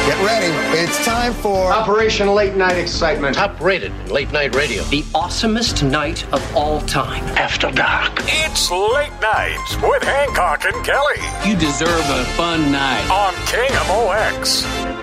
Get ready. It's time for Operation Late Night Excitement. Top rated in late night radio. The awesomest night of all time. After Dark. It's Late Night with Hancock and Kelly. You deserve a fun night. On KMOX.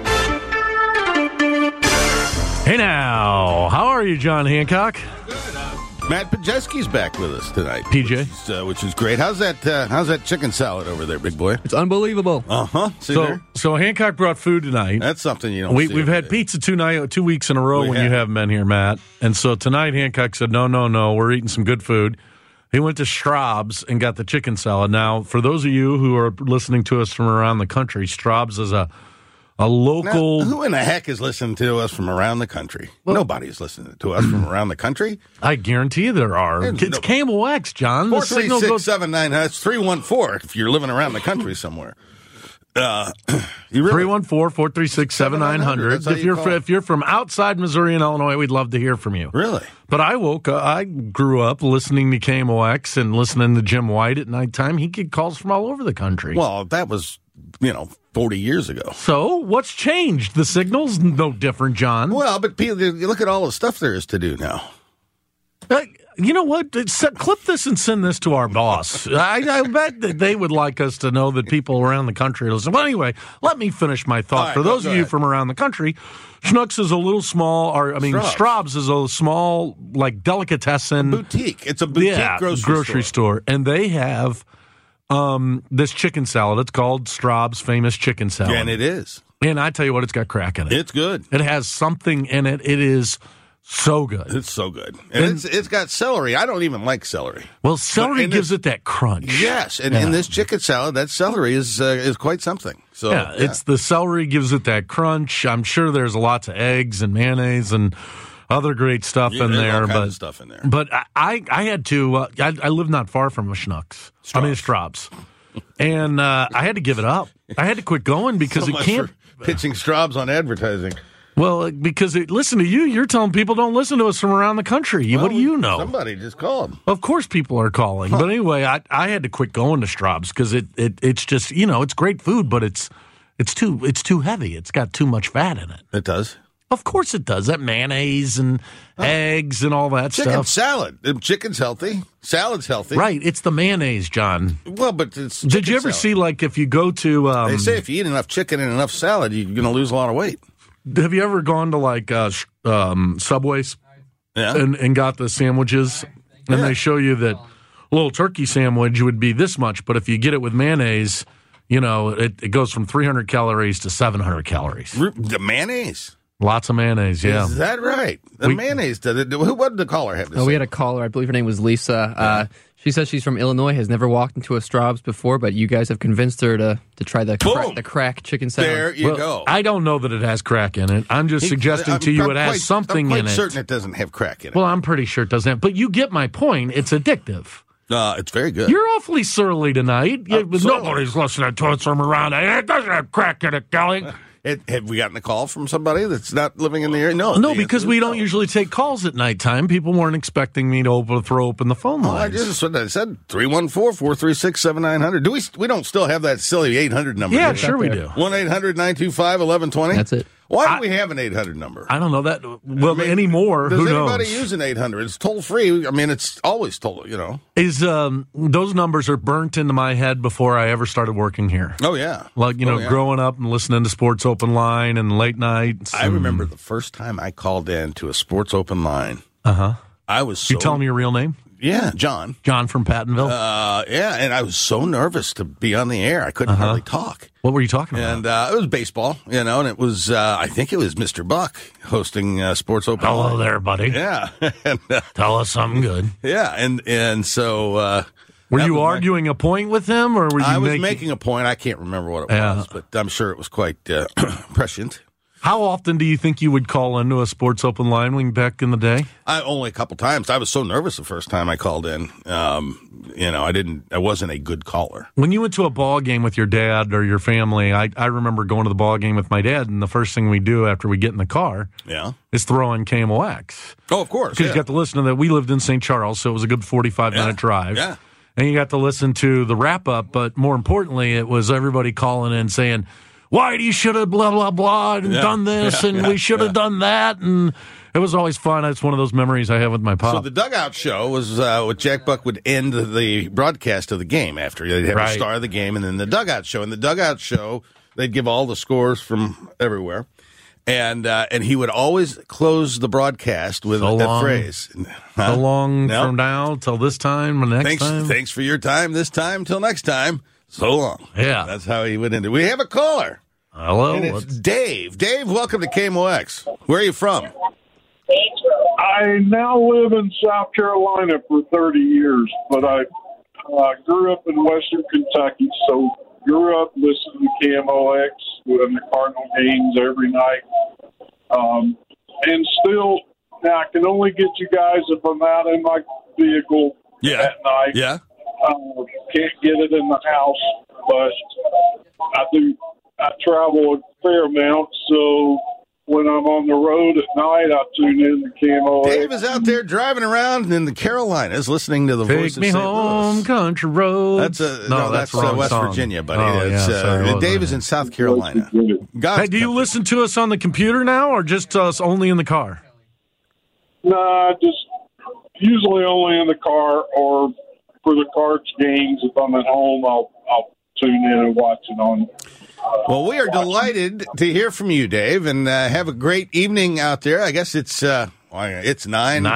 Hey now, how are you, John Hancock? Matt Pajeski's back with us tonight. PJ. Which is great. How's that chicken salad over there, big boy? It's unbelievable. Uh-huh. So Hancock brought food tonight. That's something you don't see. We've had pizza 2 weeks in a row when you haven't been here, Matt. And so tonight Hancock said, no, we're eating some good food. He went to Straub's and got the chicken salad. Now, for those of you who are listening to us from around the country, Straub's is a local... Now, who in the heck is listening to us from around the country? Well, nobody's listening to us from around the country. I guarantee you there are. It's KMOX, John. 436-79. That's 314 if you're living around the country somewhere. 314-436-7900. If you're from outside Missouri and Illinois, we'd love to hear from you. Really? But I grew up listening to KMOX and listening to Jim White at nighttime. He get calls from all over the country. Well, that was, 40 years ago. So what's changed? The signal's no different, John. Well, but you look at all the stuff there is to do now. You know what? Clip this and send this to our boss. I bet that they would like us to know that people around the country listen. Well, anyway, let me finish my thought. Right, For those of you from around the country, Schnucks is a little small, Straub's is a small, delicatessen. Boutique. It's a boutique grocery store. And they have this chicken salad. It's called Straub's Famous Chicken Salad. Yeah, and it is. And I tell you what, it's got crack in it. It's good. It has something in it. It is... so good. It's so good. And it's got celery. I don't even like celery. Well, celery gives it that crunch. Yes, and in this chicken salad, that celery is quite something. So it's the celery gives it that crunch. I'm sure there's lots of eggs and mayonnaise and other great stuff in there. All kinds of stuff in there. But I had to, I live not far from a Straub's. And I had to give it up. I had to quit going because it can't. Pitching Straub's on advertising. Well, because listen to you, you're telling people don't listen to us from around the country. What do you know? Somebody just called. Of course people are calling. But anyway, I had to quit going to Straub's because it's just, it's great food, but it's too heavy. It's got too much fat in it. It does? Of course it does. That mayonnaise and eggs and all that stuff. Chicken salad. Chicken's healthy. Salad's healthy. Right. It's the mayonnaise, John. Well, but it's Did you ever see, if you go to... they say if you eat enough chicken and enough salad, you're going to lose a lot of weight. Have you ever gone to Subways and got the sandwiches and they show you that a little turkey sandwich would be this much, but if you get it with mayonnaise, it goes from 300 calories to 700 calories. The mayonnaise? Lots of mayonnaise, yeah. Is that right? Mayonnaise does it. What did the caller have to say? We had a caller. I believe her name was Lisa. She says she's from Illinois, has never walked into a Straub's before, but you guys have convinced her to try the crack chicken salad. There you go. I don't know that it has crack in it. I'm just suggesting to you it has something in it. I'm quite certain it doesn't have crack in it. Well, I'm pretty sure it doesn't. But you get my point. It's addictive. It's very good. You're awfully surly tonight. Nobody's listening to us from around here. It doesn't have crack in it, Kelly. Have we gotten a call from somebody that's not living in the area? No, because we don't usually take calls at nighttime. People weren't expecting me to throw open the phone lines. That's what I said. 314-436-7900. We don't still have that silly 800 number? Yeah, sure we do. 1-800-925-1120? That's it. Why do we have an 800 number? I don't know that. Well, anymore. Does who knows? anybody use an 800? It's toll free. I mean, it's always toll. Is those numbers are burnt into my head before I ever started working here. Oh yeah, growing up and listening to Sports Open Line and late nights. I remember the first time I called in to a Sports Open Line. I was. You tell me your real name? Yeah, John. John from Pattonville? Yeah, and I was so nervous to be on the air. I couldn't hardly talk. What were you talking about? And it was baseball, and it was, I think it was Mr. Buck hosting Sports Open. Hello there, buddy. Yeah. And, tell us something good. Yeah, and so... were you arguing a point with him, or were you I was making a point. I can't remember what it was, but I'm sure it was quite prescient. How often do you think you would call into a Sports Open Line back in the day? Only a couple times. I was so nervous the first time I called in. I wasn't a good caller. When you went to a ball game with your dad or your family, I remember going to the ball game with my dad, and the first thing we do after we get in the car is throw in KMOX. Oh, of course. Because you got to listen to that. We lived in St. Charles, so it was a good 45-minute drive. Yeah. And you got to listen to the wrap-up, but more importantly, it was everybody calling in saying, Whitey should have blah, blah, blah, and done this, and we should have done that, and it was always fun. It's one of those memories I have with my pop. So the Dugout Show was what Jack Buck would end the broadcast of the game after. They'd have a star of the game, and then the Dugout Show. And the Dugout Show, they'd give all the scores from everywhere. And he would always close the broadcast with that phrase. How long from now till this time or next time? Thanks for your time this time till next time. So long. Yeah. That's how he would end it. We have a caller. Hello. And it's Dave. Dave, welcome to KMOX. Where are you from? I now live in South Carolina for 30 years, but I grew up in Western Kentucky, so grew up listening to KMOX and the Cardinal games every night. And still, now I can only get you guys if I'm out in my vehicle at night. Yeah. Can't get it in the house, but I travel a fair amount, so when I'm on the road at night, I tune in to KMOX. Dave is out there driving around in the Carolinas listening to the voice of St. Louis. Take me home, country roads. That's West song. Virginia, buddy. Oh, Dave is in South Carolina. Hey, do you listen to us on the computer now or just us only in the car? No, just usually only in the car, or for the Cards games. If I'm at home, I'll tune in and watch it on. Well, we are delighted to hear from you, Dave, and have a great evening out there. I guess it's 9:15,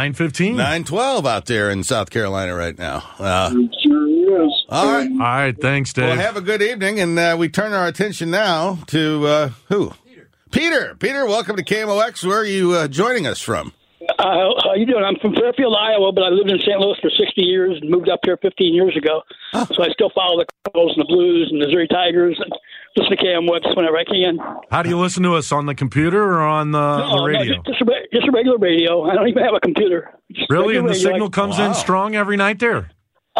9:12 out there in South Carolina right now. It sure is. All right, thanks, Dave. Well, have a good evening, and we turn our attention now to who? Peter. Peter, welcome to KMOX. Where are you joining us from? How you doing? I'm from Fairfield, Iowa, but I lived in St. Louis for 60 years and moved up here 15 years ago. Oh. So I still follow the Cardinals and the Blues and Missouri Tigers and listen to KMOX whenever I can. How do you listen to us, on the computer or on the radio? No, just a regular radio. I don't even have a computer. Really? And the signal comes in strong every night there?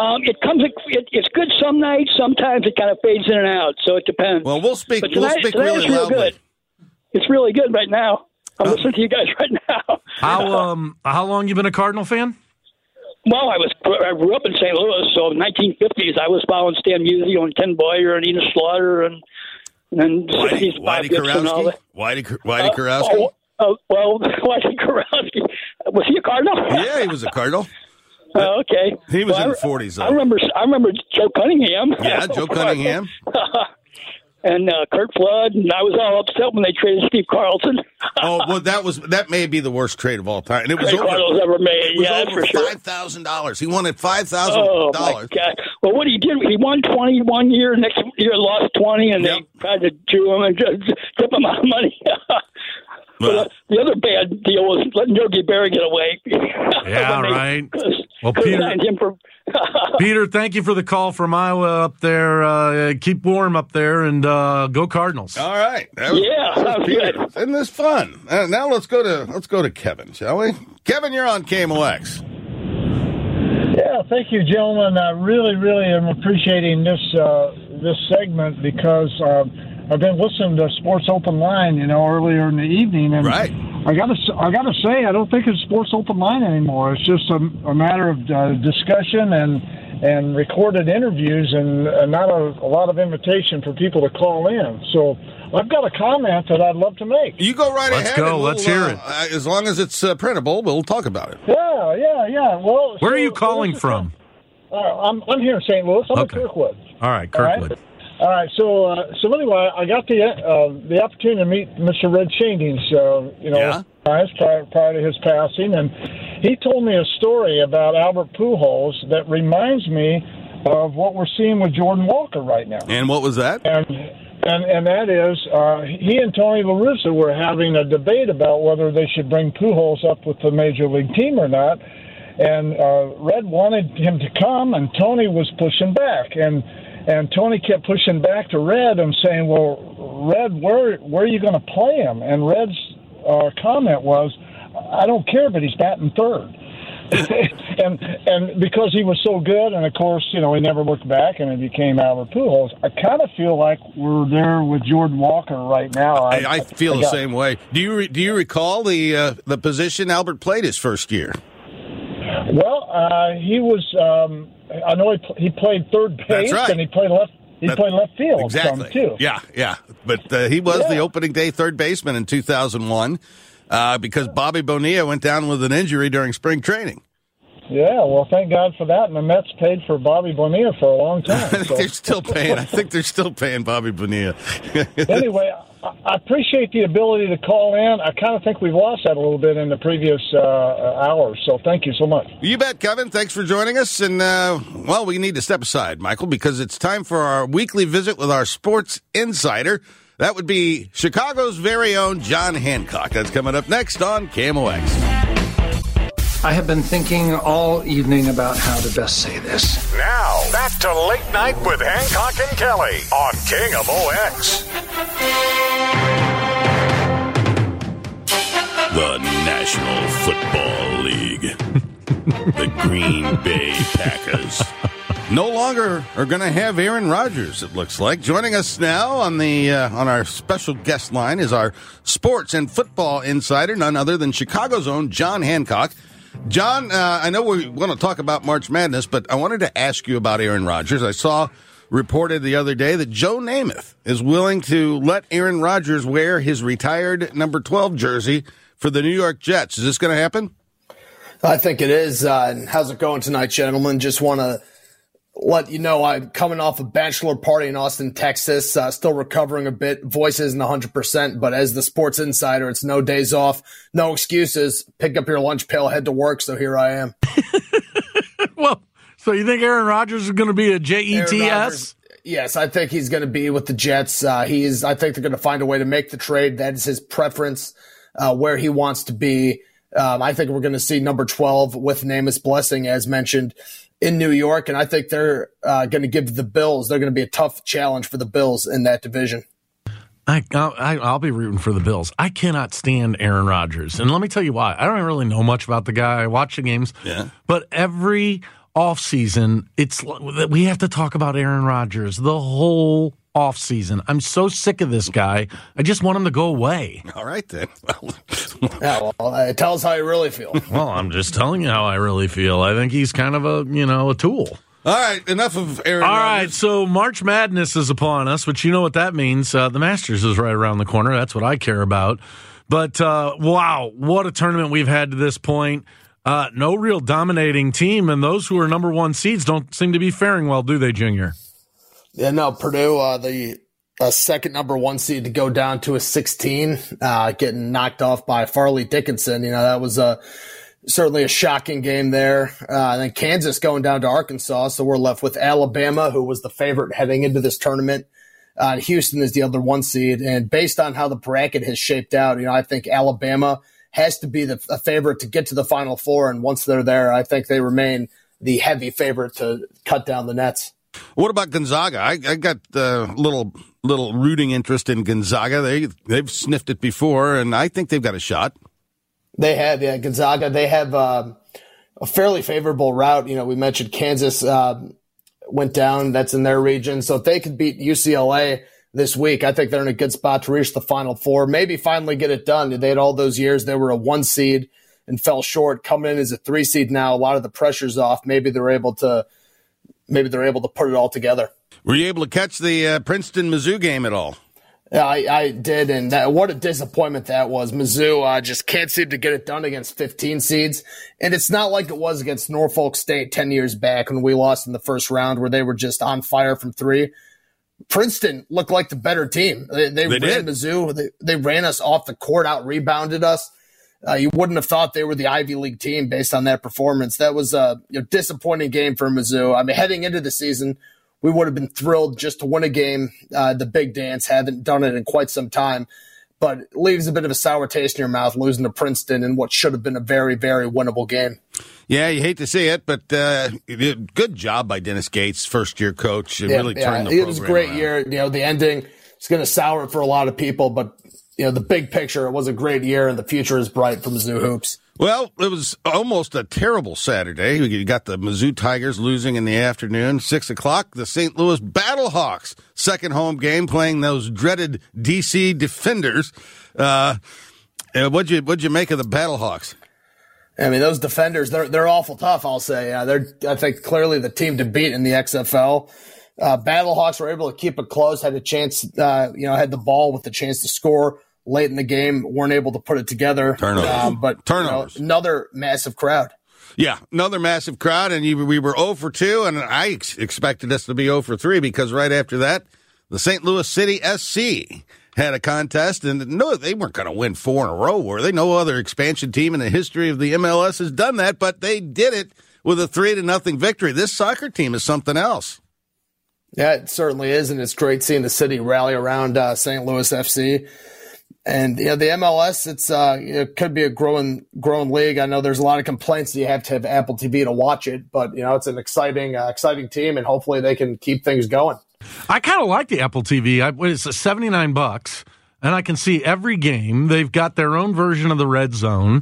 It's good some nights. Sometimes it kind of fades in and out, so it depends. Well, we'll speak really loudly. Good. It's really good right now. I'm listening to you guys right now. How long you been a Cardinal fan? Well, I grew up in St. Louis, so in the 1950s I was following Stan Musial and Ken Boyer and Enos Slaughter and Whitey Kurowski. Whitey Kurowski. Well, Whitey Kurowski, was he a Cardinal? Yeah, he was a Cardinal. Okay. He was in the 40s, though. I remember Joe Cunningham. Yeah, Joe Cunningham. And Kurt Flood, and I was all upset when they traded Steve Carlson. Well, that may be the worst trade of all time. And it was Cardinals ever made. It was over $5,000. He wanted $5,000. Oh my God! Well, what he did, he won 20 one year, next year lost 20, and they tried to chew him and just tip him out of money. But the other bad deal was letting Yogi Berra get away. Yeah, right. Well, Peter, thank you for the call from Iowa up there. Keep warm up there, and go Cardinals. All right. That was Peter. Isn't this fun? Now let's go to Kevin, shall we? Kevin, you're on KMOX. Yeah, thank you, gentlemen. I really, really am appreciating this segment because I've been listening to Sports Open Line, earlier in the evening, and right. I gotta say, I don't think it's Sports Open Line anymore. It's just a matter of discussion and recorded interviews, and not a lot of invitation for people to call in. So I've got a comment that I'd love to make. You go right ahead. Let's go. Let's hear it. As long as it's printable, we'll talk about it. Yeah. Well, where are you calling from? I'm here in St. Louis. I'm in Kirkwood. All right, Kirkwood. All right, so anyway, I got the opportunity to meet Mr. Red Shadings, prior to his passing, and he told me a story about Albert Pujols that reminds me of what we're seeing with Jordan Walker right now. And what was that? And that is, he and Tony La Russa were having a debate about whether they should bring Pujols up with the major league team or not, and Red wanted him to come, and Tony was pushing back, and Tony kept pushing back to Red and saying, well, Red, where are you going to play him? And Red's comment was, I don't care, but he's batting third. and because he was so good, and of course, he never looked back, and it became Albert Pujols. I kind of feel like we're there with Jordan Walker right now. I feel the same way. Do you recall the position Albert played his first year? Well, he was. I know he played third base, That's right. and he played left. He played left field. Exactly. Too. Yeah. but he was the opening day third baseman in 2001 because Bobby Bonilla went down with an injury during spring training. Yeah, well, thank God for that. And the Mets paid for Bobby Bonilla for a long time. I think they're still paying Bobby Bonilla. Anyway, I appreciate the ability to call in. I kind of think we've lost that a little bit in the previous hours. So thank you so much. You bet, Kevin. Thanks for joining us. And, we need to step aside, Michael, because it's time for our weekly visit with our sports insider. That would be Chicago's very own John Hancock. That's coming up next on KMOX. I have been thinking all evening about how to best say this. Now, back to Late Night with Hancock and Kelly on KMOX. The National Football League. The Green Bay Packers. No longer are going to have Aaron Rodgers, it looks like. Joining us now on our special guest line is our sports and football insider, none other than Chicago's own John Hancock. John, I know we want to talk about March Madness, but I wanted to ask you about Aaron Rodgers. I saw reported the other day that Joe Namath is willing to let Aaron Rodgers wear his retired number 12 jersey for the New York Jets. Is this going to happen? I think it is. How's it going tonight, gentlemen? Just want to let you know I'm coming off a bachelor party in Austin, Texas, still recovering a bit. Voice isn't 100%, but as the sports insider, it's no days off, no excuses. Pick up your lunch pail, head to work, so here I am. Well, so you think Aaron Rodgers is going to be a Jets? Yes, I think he's going to be with the Jets. I think they're going to find a way to make the trade. That is his preference, where he wants to be. I think we're going to see number 12 with Namath's blessing, as mentioned, in New York, and I think they're going to give the Bills. They're going to be a tough challenge for the Bills in that division. I'll be rooting for the Bills. I cannot stand Aaron Rodgers, and let me tell you why. I don't really know much about the guy. I watch the games, but every offseason, we have to talk about Aaron Rodgers the whole offseason. I'm so sick of this guy. I just want him to go away. All right, then. Tell us how you really feel. Well, I'm just telling you how I really feel. I think he's kind of a tool. All right, enough of Aaron Rodgers. All right, so March Madness is upon us, which you know what that means. The Masters is right around the corner. That's what I care about. But, wow, what a tournament we've had to this point. No real dominating team, and those who are number one seeds don't seem to be faring well, do they, Junior? Yeah, no, Purdue, the second number one seed to go down to a 16, getting knocked off by Farley Dickinson. That was certainly a shocking game there. And then Kansas going down to Arkansas, so we're left with Alabama, who was the favorite heading into this tournament. Houston is the other one seed, and based on how the bracket has shaped out, I think Alabama has to be the favorite to get to the Final Four, and once they're there, I think they remain the heavy favorite to cut down the nets. What about Gonzaga? I got a little rooting interest in Gonzaga. They've sniffed it before, and I think they've got a shot. They have, yeah. Gonzaga, they have a fairly favorable route. We mentioned Kansas went down. That's in their region. So if they could beat UCLA this week, I think they're in a good spot to reach the Final Four, maybe finally get it done. They had all those years. They were a 1 seed and fell short. Coming in as a 3 seed now, a lot of the pressure's off. Maybe they're able to put it all together. Were you able to catch the Princeton-Mizzou game at all? Yeah, I did, and what a disappointment that was. Mizzou just can't seem to get it done against 15 seeds, and it's not like it was against Norfolk State 10 years back when we lost in the first round where they were just on fire from 3. Princeton looked like the better team. They ran did. Mizzou. They ran us off the court, out-rebounded us. You wouldn't have thought they were the Ivy League team based on that performance. That was a disappointing game for Mizzou. I mean, heading into the season, we would have been thrilled just to win a game. The big dance, haven't done it in quite some time, but it leaves a bit of a sour taste in your mouth losing to Princeton in what should have been a very, very winnable game. Yeah, you hate to see it, but good job by Dennis Gates, first-year coach. Turned the program It was a great around. year. The ending is going to sour it for a lot of people, but the big picture, it was a great year, and the future is bright for Mizzou hoops. Well, it was almost a terrible Saturday. You got the Mizzou Tigers losing in the afternoon, 6 o'clock. The St. Louis Battlehawks, second home game, playing those dreaded D.C. Defenders. What'd you make of the Battlehawks? I mean, those defenders, they're awful tough, I'll say. They're, I think, clearly the team to beat in the XFL. Battlehawks were able to keep it close, had a chance, had the ball with the chance to score late in the game, weren't able to put it together. Turnovers. Another massive crowd. Yeah, another massive crowd, and we were 0 for 2, and I expected us to be 0 for 3 because right after that, the St. Louis City SC had a contest, and no, they weren't going to win 4 in a row, were they? No other expansion team in the history of the MLS has done that, but they did it with a 3-0 victory. This soccer team is something else. Yeah, it certainly is, and it's great seeing the city rally around St. Louis FC. And the MLS, it could be a growing league. I know there's a lot of complaints that you have to have Apple TV to watch it, but it's an exciting team, and hopefully they can keep things going. I kind of like the Apple TV. It's $79, and I can see every game. They've got their own version of the Red Zone.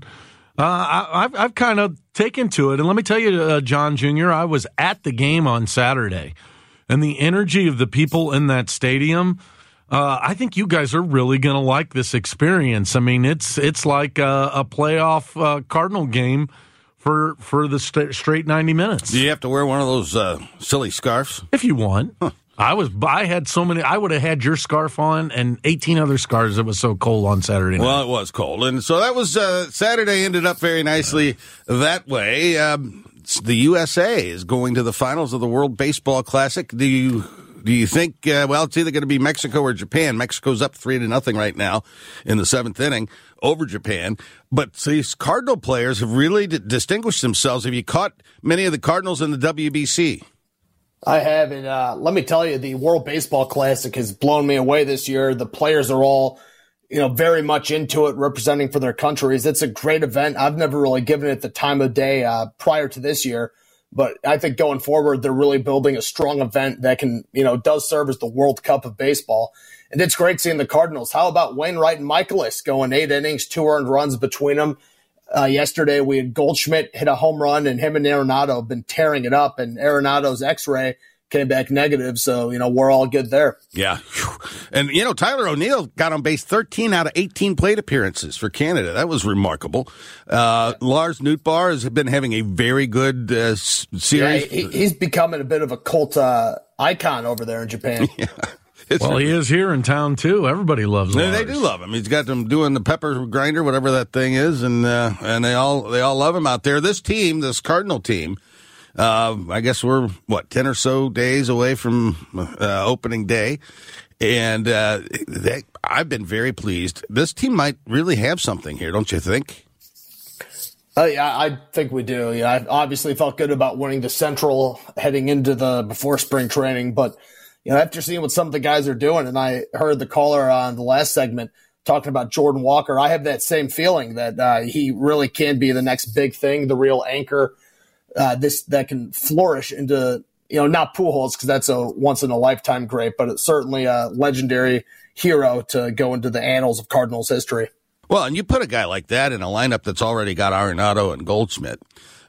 I've kind of taken to it, and let me tell you, John Jr., I was at the game on Saturday, and the energy of the people in that stadium. I think you guys are really going to like this experience. I mean, it's like a playoff Cardinal game for the straight 90 minutes. Do you have to wear one of those silly scarves? If you want. Huh. I had so many. I would have had your scarf on and 18 other scarves. It was so cold on Saturday night. Well, it was cold. And so that was Saturday ended up very nicely that way. The USA is going to the finals of the World Baseball Classic. Do you think, it's either going to be Mexico or Japan. Mexico's up 3-0 right now in the 7th inning over Japan. But these Cardinal players have really distinguished themselves. Have you caught many of the Cardinals in the WBC? I have, and let me tell you, the World Baseball Classic has blown me away this year. The players are all, very much into it, representing for their countries. It's a great event. I've never really given it the time of day prior to this year. But I think going forward, they're really building a strong event that can, does serve as the World Cup of baseball. And it's great seeing the Cardinals. How about Wainwright and Michaelis going 8 innings, 2 earned runs between them? Yesterday, we had Goldschmidt hit a home run, and him and Arenado have been tearing it up. And Arenado's X-ray came back negative, so, we're all good there. Yeah. And, Tyler O'Neill got on base 13 out of 18 plate appearances for Canada. That was remarkable. Lars Nootbaar has been having a very good series. Yeah, he's becoming a bit of a cult icon over there in Japan. Yeah. He is here in town, too. Everybody loves Lars. They do love him. He's got them doing the pepper grinder, whatever that thing is, and they all love him out there. This Cardinal team, I guess we're, 10 or so days away from opening day, and I've been very pleased. This team might really have something here, don't you think? Yeah, I think we do. Yeah, I obviously felt good about winning the Central heading into before spring training, but after seeing what some of the guys are doing, and I heard the caller on the last segment talking about Jordan Walker, I have that same feeling that he really can be the next big thing, the real anchor. That can flourish into, not Pujols, because that's a once-in-a-lifetime great, but it's certainly a legendary hero to go into the annals of Cardinals history. Well, and you put a guy like that in a lineup that's already got Arenado and Goldschmidt.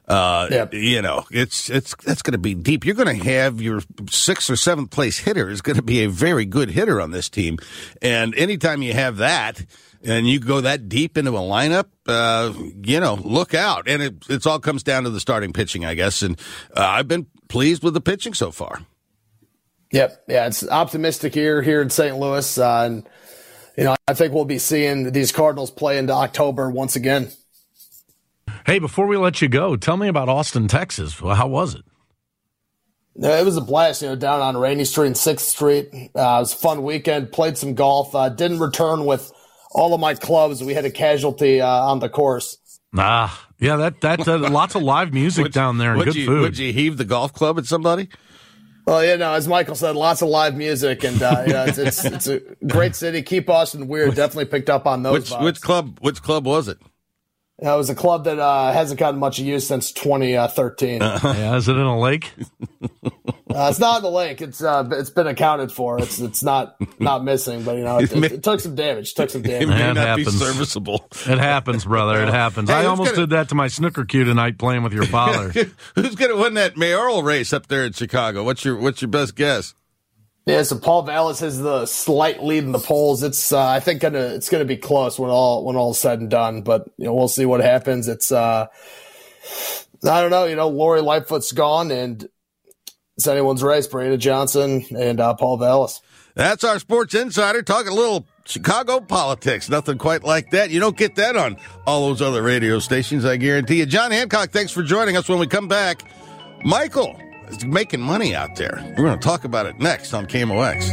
That's going to be deep. You're going to have your 6th or 7th place hitter is going to be a very good hitter on this team. And anytime you have that, and you go that deep into a lineup, look out. And it all comes down to the starting pitching, I guess. And I've been pleased with the pitching so far. Yep. Yeah, it's optimistic here in St. Louis. And, I think we'll be seeing these Cardinals play into October once again. Hey, before we let you go, tell me about Austin, Texas. How was it? It was a blast, down on Rainey Street and 6th Street. It was a fun weekend. Played some golf. Didn't return with all of my clubs. We had a casualty on the course. Yeah, that's lots of live music down there and good food. Would you heave the golf club at somebody? Well, as Michael said, lots of live music, and it's a great city. Keep Austin Weird definitely picked up on those vibes. Which club was it? It was a club that hasn't gotten much use since 2013. Yeah, is it in a lake? It's not in the lake. It's been accounted for. It's not missing, but it took some damage. It may not be serviceable. It happens, brother. It happens. Hey, I almost did that to my snooker cue tonight playing with your father. Who's going to win that mayoral race up there in Chicago? What's your best guess? Yeah, so Paul Vallis has the slight lead in the polls. It's I think it's gonna be close when all is said and done. But we'll see what happens. It's I don't know. Lori Lightfoot's gone, and It's anyone's race. Brandon Johnson and Paul Vallis. That's our Sports Insider talking a little Chicago politics. Nothing quite like that. You don't get that on all those other radio stations, I guarantee you. John Hancock, thanks for joining us. When we come back, Michael is making money out there. We're going to talk about it next on KMOX.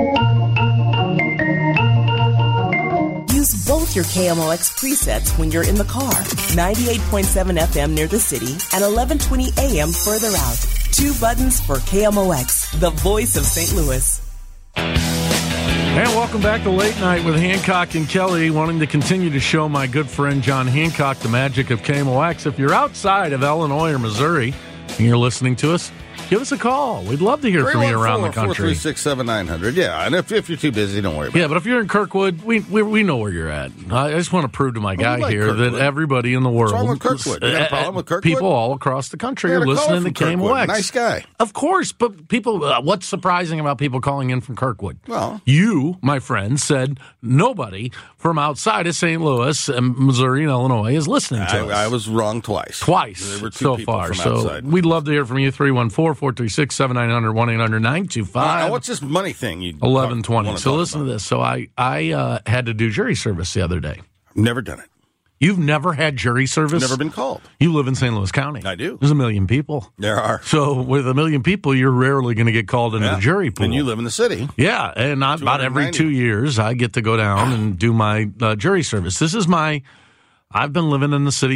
Use both your KMOX presets when you're in the car. 98.7 FM near the city and 1120 AM further out. 2 buttons for KMOX, the voice of St. Louis. And welcome back to Late Night with Hancock and Kelly, wanting to continue to show my good friend John Hancock the magic of KMOX. If you're outside of Illinois or Missouri and you're listening to us, give us a call. We'd love to hear from you around the country. 436-7900. Yeah, and if you're too busy, don't worry about it. Yeah, but if you're in Kirkwood, we know where you're at. I just want to prove to my guy here Kirkwood. That everybody in the world... What's wrong with Kirkwood? You got a problem with Kirkwood? People all across the country are listening to KMOX. Nice guy. Of course, but people... what's surprising about people calling in from Kirkwood? Well... You, my friend, said nobody from outside of St. Louis and Missouri and Illinois is listening to us. I was wrong twice. There were 2 so far. So we'd love to hear from you. 314-436-7900, 1-800-925. What's this money thing? 1120. So listen to this. So I had to do jury service the other day. I've never done it. You've never had jury service? Never been called. You live in St. Louis County. I do. There's 1 million people. There are. So with 1 million people, you're rarely going to get called into the jury pool. And you live in the city. Yeah, and about every 2 years, I get to go down and do my jury service. This is I've been living in the city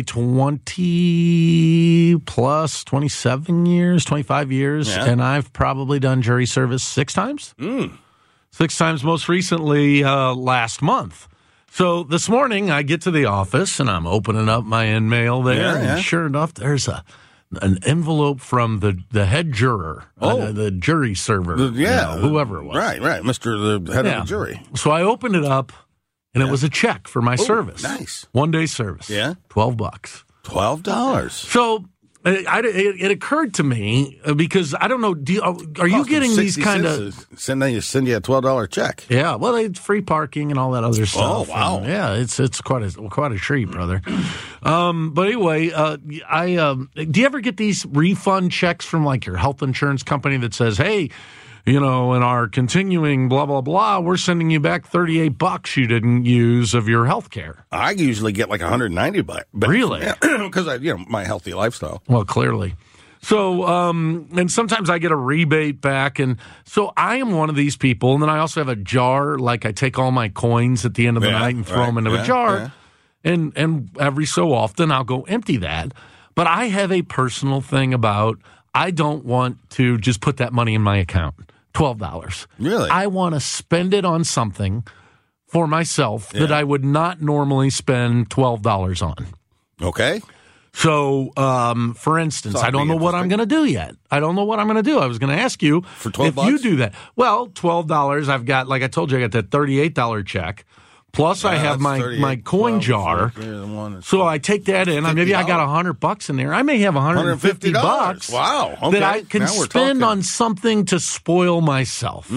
27 years, 25 years, and I've probably done jury service 6 times. 6 times, most recently last month. So this morning, I get to the office, and I'm opening up my in-mail there, and sure enough, there's an envelope from the head juror, the jury server, whoever it was. Right, Mr. the head of the jury. So I opened it up, and it was a check for my service. Nice. 1-day service. Yeah. $12. $12. So it occurred to me, because I don't know, are you getting these kind of... Send you a $12 check. Yeah, well, it's free parking and all that other stuff. Oh, wow. And, yeah, it's quite a treat, brother. But anyway, do you ever get these refund checks from like your health insurance company that says, hey, in our continuing blah, blah, blah, we're sending you back $38 you didn't use of your health care? I usually get like $190. Really? Because my healthy lifestyle. Well, clearly. So, and sometimes I get a rebate back. And so I am one of these people. And then I also have a jar, like I take all my coins at the end of the night and throw them into a jar. Yeah. And every so often I'll go empty that. But I have a personal thing about I don't want to just put that money in my account. $12. Really? I want to spend it on something for myself that I would not normally spend $12 on. Okay. So, for instance, I don't know what I'm going to do yet. I don't know what I'm going to do. I was going to ask you for $12 if you do that. Well, $12. I've got, like I told you, I got that $38 check. Plus, I have my coin jar. So I take that in. Maybe I got $100 in there. I may have $150. Wow. Okay. That I can spend on something to spoil myself.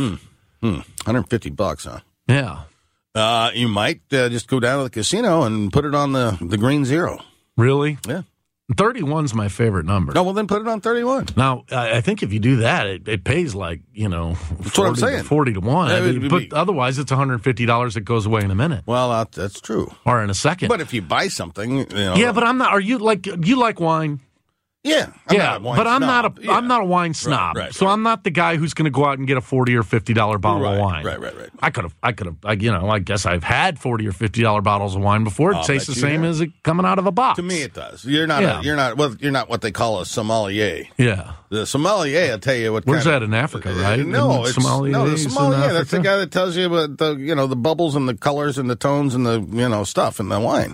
$150, huh? Yeah. You might just go down to the casino and put it on the green zero. Really? Yeah. 31's my favorite number. No, well, then put it on 31. Now, I think if you do that, it pays like, 40 to 1. But otherwise, it's $150 that goes away in a minute. Well, that's true. Or in a second. But if you buy something, Yeah, but I'm not. Are you you like wine? Yeah, I'm not a wine snob. Right, so I'm not the guy who's going to go out and get a $40 or $50 bottle of wine. Right. I could have. I guess I've had $40 or $50 bottles of wine before. It tastes the same as it coming out of a box. To me, it does. You're not. You're not what they call a sommelier. Yeah. The sommelier, I'll tell you what. Where's that in Africa? Right? No, the sommelier. That's the guy that tells you about the bubbles and the colors and the tones and the stuff in the wine.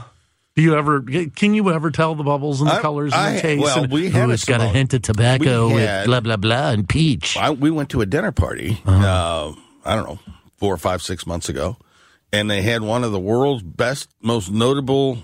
Can you ever tell the bubbles and the colors and the taste? Well, we had it's got a hint of tobacco with blah, blah, blah, and peach. We went to a dinner party, I don't know, 4, 5, 6 months ago, and they had one of the world's best, most notable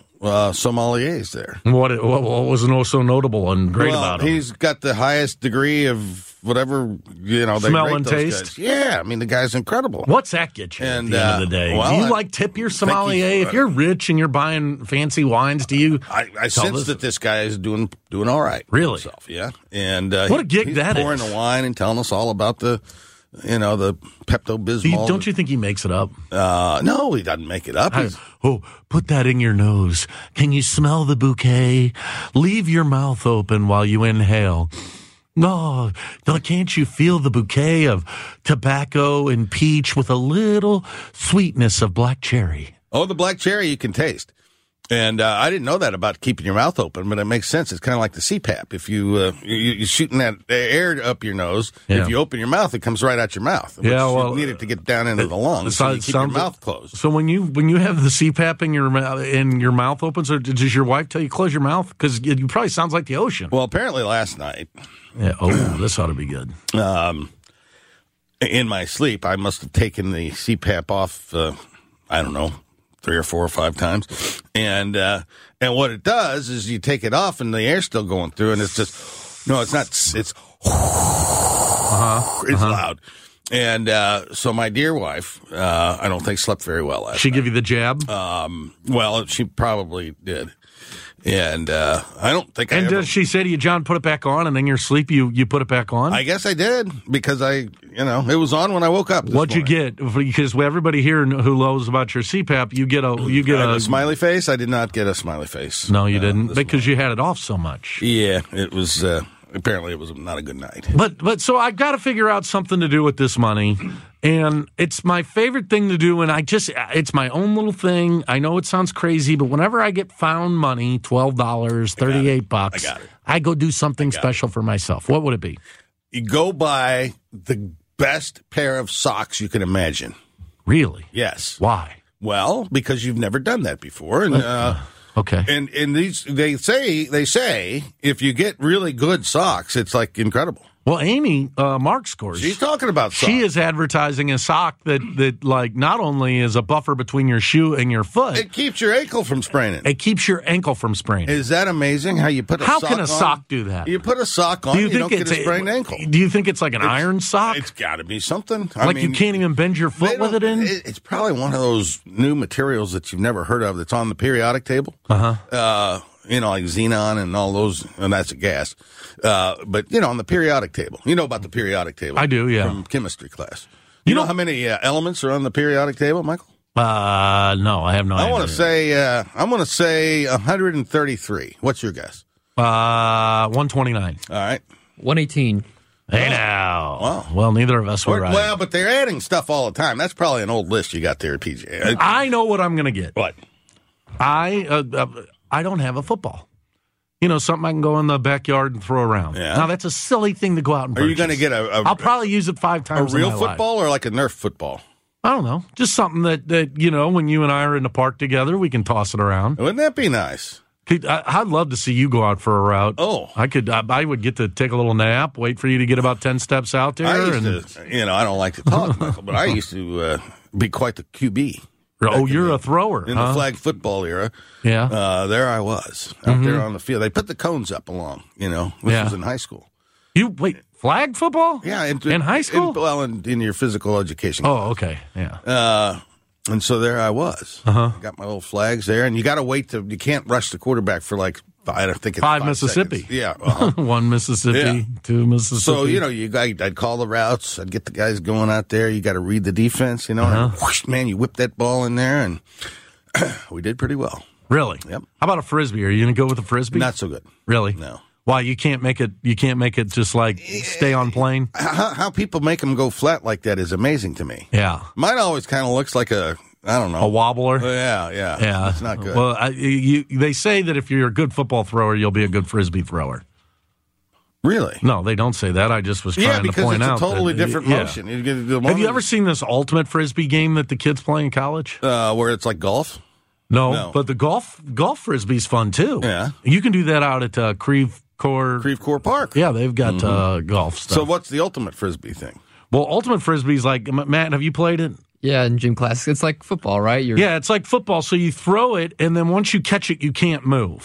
sommeliers there. What was so notable and great about him? He's got the highest degree of whatever, they smell rate and those taste. guys. Yeah, I mean, the guy's incredible. What's that get you at the end of the day? Do you tip your sommelier? If you're rich and you're buying fancy wines, do you? I sense that this guy is doing all right. Really? Himself, yeah. And what a gig he's that pouring the wine and telling us all about the Pepto-Bismol. Don't you think he makes it up? No, he doesn't make it up. Put that in your nose. Can you smell the bouquet? Leave your mouth open while you inhale. No, can't you feel the bouquet of tobacco and peach with a little sweetness of black cherry? Oh, the black cherry you can taste. And I didn't know that about keeping your mouth open, but it makes sense. It's kind of like the CPAP. If you're shooting that air up your nose, if you open your mouth, it comes right out your mouth. You need it to get down into the lungs. So you keep your mouth closed. So when you have the CPAP in your mouth open, so does your wife tell you close your mouth? Because it probably sounds like the ocean. Well, apparently last night. Yeah. Oh, this ought to be good. In my sleep, I must have taken the CPAP off. I don't know. 3 or 4 or 5 times. And what it does is you take it off and the air's still going through and it's just, no, it's not, it's loud. And so my dear wife, I don't think slept very well last night. She give you the jab? Well, she probably did. And I don't think does she say to you, John, put it back on, and then in your sleep you put it back on? I guess I did, because it was on when I woke up. What'd you get? Because everybody here who knows about your CPAP, you get a smiley face? I did not get a smiley face. No, you didn't, because you had it off so much. Yeah, it was apparently it was not a good night. But so I've got to figure out something to do with this money. And it's my favorite thing to do, and it's my own little thing. I know it sounds crazy, but whenever I get found money, $12, $38, I go do something special for myself. What would it be? You go buy the best pair of socks you can imagine. Really? Yes. Why? Well, because you've never done that before. And okay. And these they say if you get really good socks, it's like incredible. Well, Amy, Mark scores. She's talking about socks. She is advertising a sock that like not only is a buffer between your shoe and your foot. It keeps your ankle from spraining. It keeps your ankle from spraining. Is that amazing? How you put a sock on? How can a sock do that? You put a sock on, you don't get a sprained ankle. Do you think it's like an iron sock? It's got to be something. I mean, you can't even bend your foot with it in? It's probably one of those new materials that you've never heard of that's on the periodic table. Like xenon and all those, and that's a gas. But, on the periodic table. You know about the periodic table. I do, yeah. From chemistry class. You know how many elements are on the periodic table, Michael? No, I have no idea. I'm going to say 133. What's your guess? 129. All right. 118. Hey now. Well, neither of us were right. Well, but they're adding stuff all the time. That's probably an old list you got there, PJ. I know what I'm going to get. What? I don't have a football. Something I can go in the backyard and throw around. Yeah. Now, that's a silly thing to go out and purchase. Are you going to get I'll probably use it 5 times a real in my football life. Or like a Nerf football? I don't know. Just something that when you and I are in the park together, we can toss it around. Wouldn't that be nice? I'd love to see you go out for a route. Oh. I would get to take a little nap, wait for you to get about 10 steps out there. I don't like to talk, Michael, but I used to be quite the QB. Oh, you're a thrower. In the flag football era. Yeah. There I was, out there on the field. They put the cones up along, this was in high school. Flag football? Yeah. In high school? In your physical education. Oh, okay. Yeah. And so there I was. Got my little flags there, and you got to wait you can't rush the quarterback for I don't think it's 5 Mississippi. Seconds. Yeah. 1 Mississippi, 2 Mississippi. So, I'd call the routes. I'd get the guys going out there. You got to read the defense, and whoosh, man, you whip that ball in there, and we did pretty well. Really? Yep. How about a Frisbee? Are you going to go with a Frisbee? Not so good. Really? No. Why, you can't make it just like stay on plane? How people make them go flat like that is amazing to me. Yeah. Mine always kind of looks like a wobbler? Yeah. It's not good. Well, they say that if you're a good football thrower, you'll be a good Frisbee thrower. Really? No, they don't say that. I just was trying to point out. Yeah, because it's a totally different motion. Have you ever seen this ultimate Frisbee game that the kids play in college? Where it's like golf? No, but the golf Frisbee's fun, too. Yeah. You can do that out at Creve Coeur Park. Yeah, they've got golf stuff. So what's the ultimate Frisbee thing? Well, ultimate Frisbee's like, Matt, have you played it? Yeah, in gym class. It's like football, right? Yeah, it's like football. So you throw it, and then once you catch it, you can't move.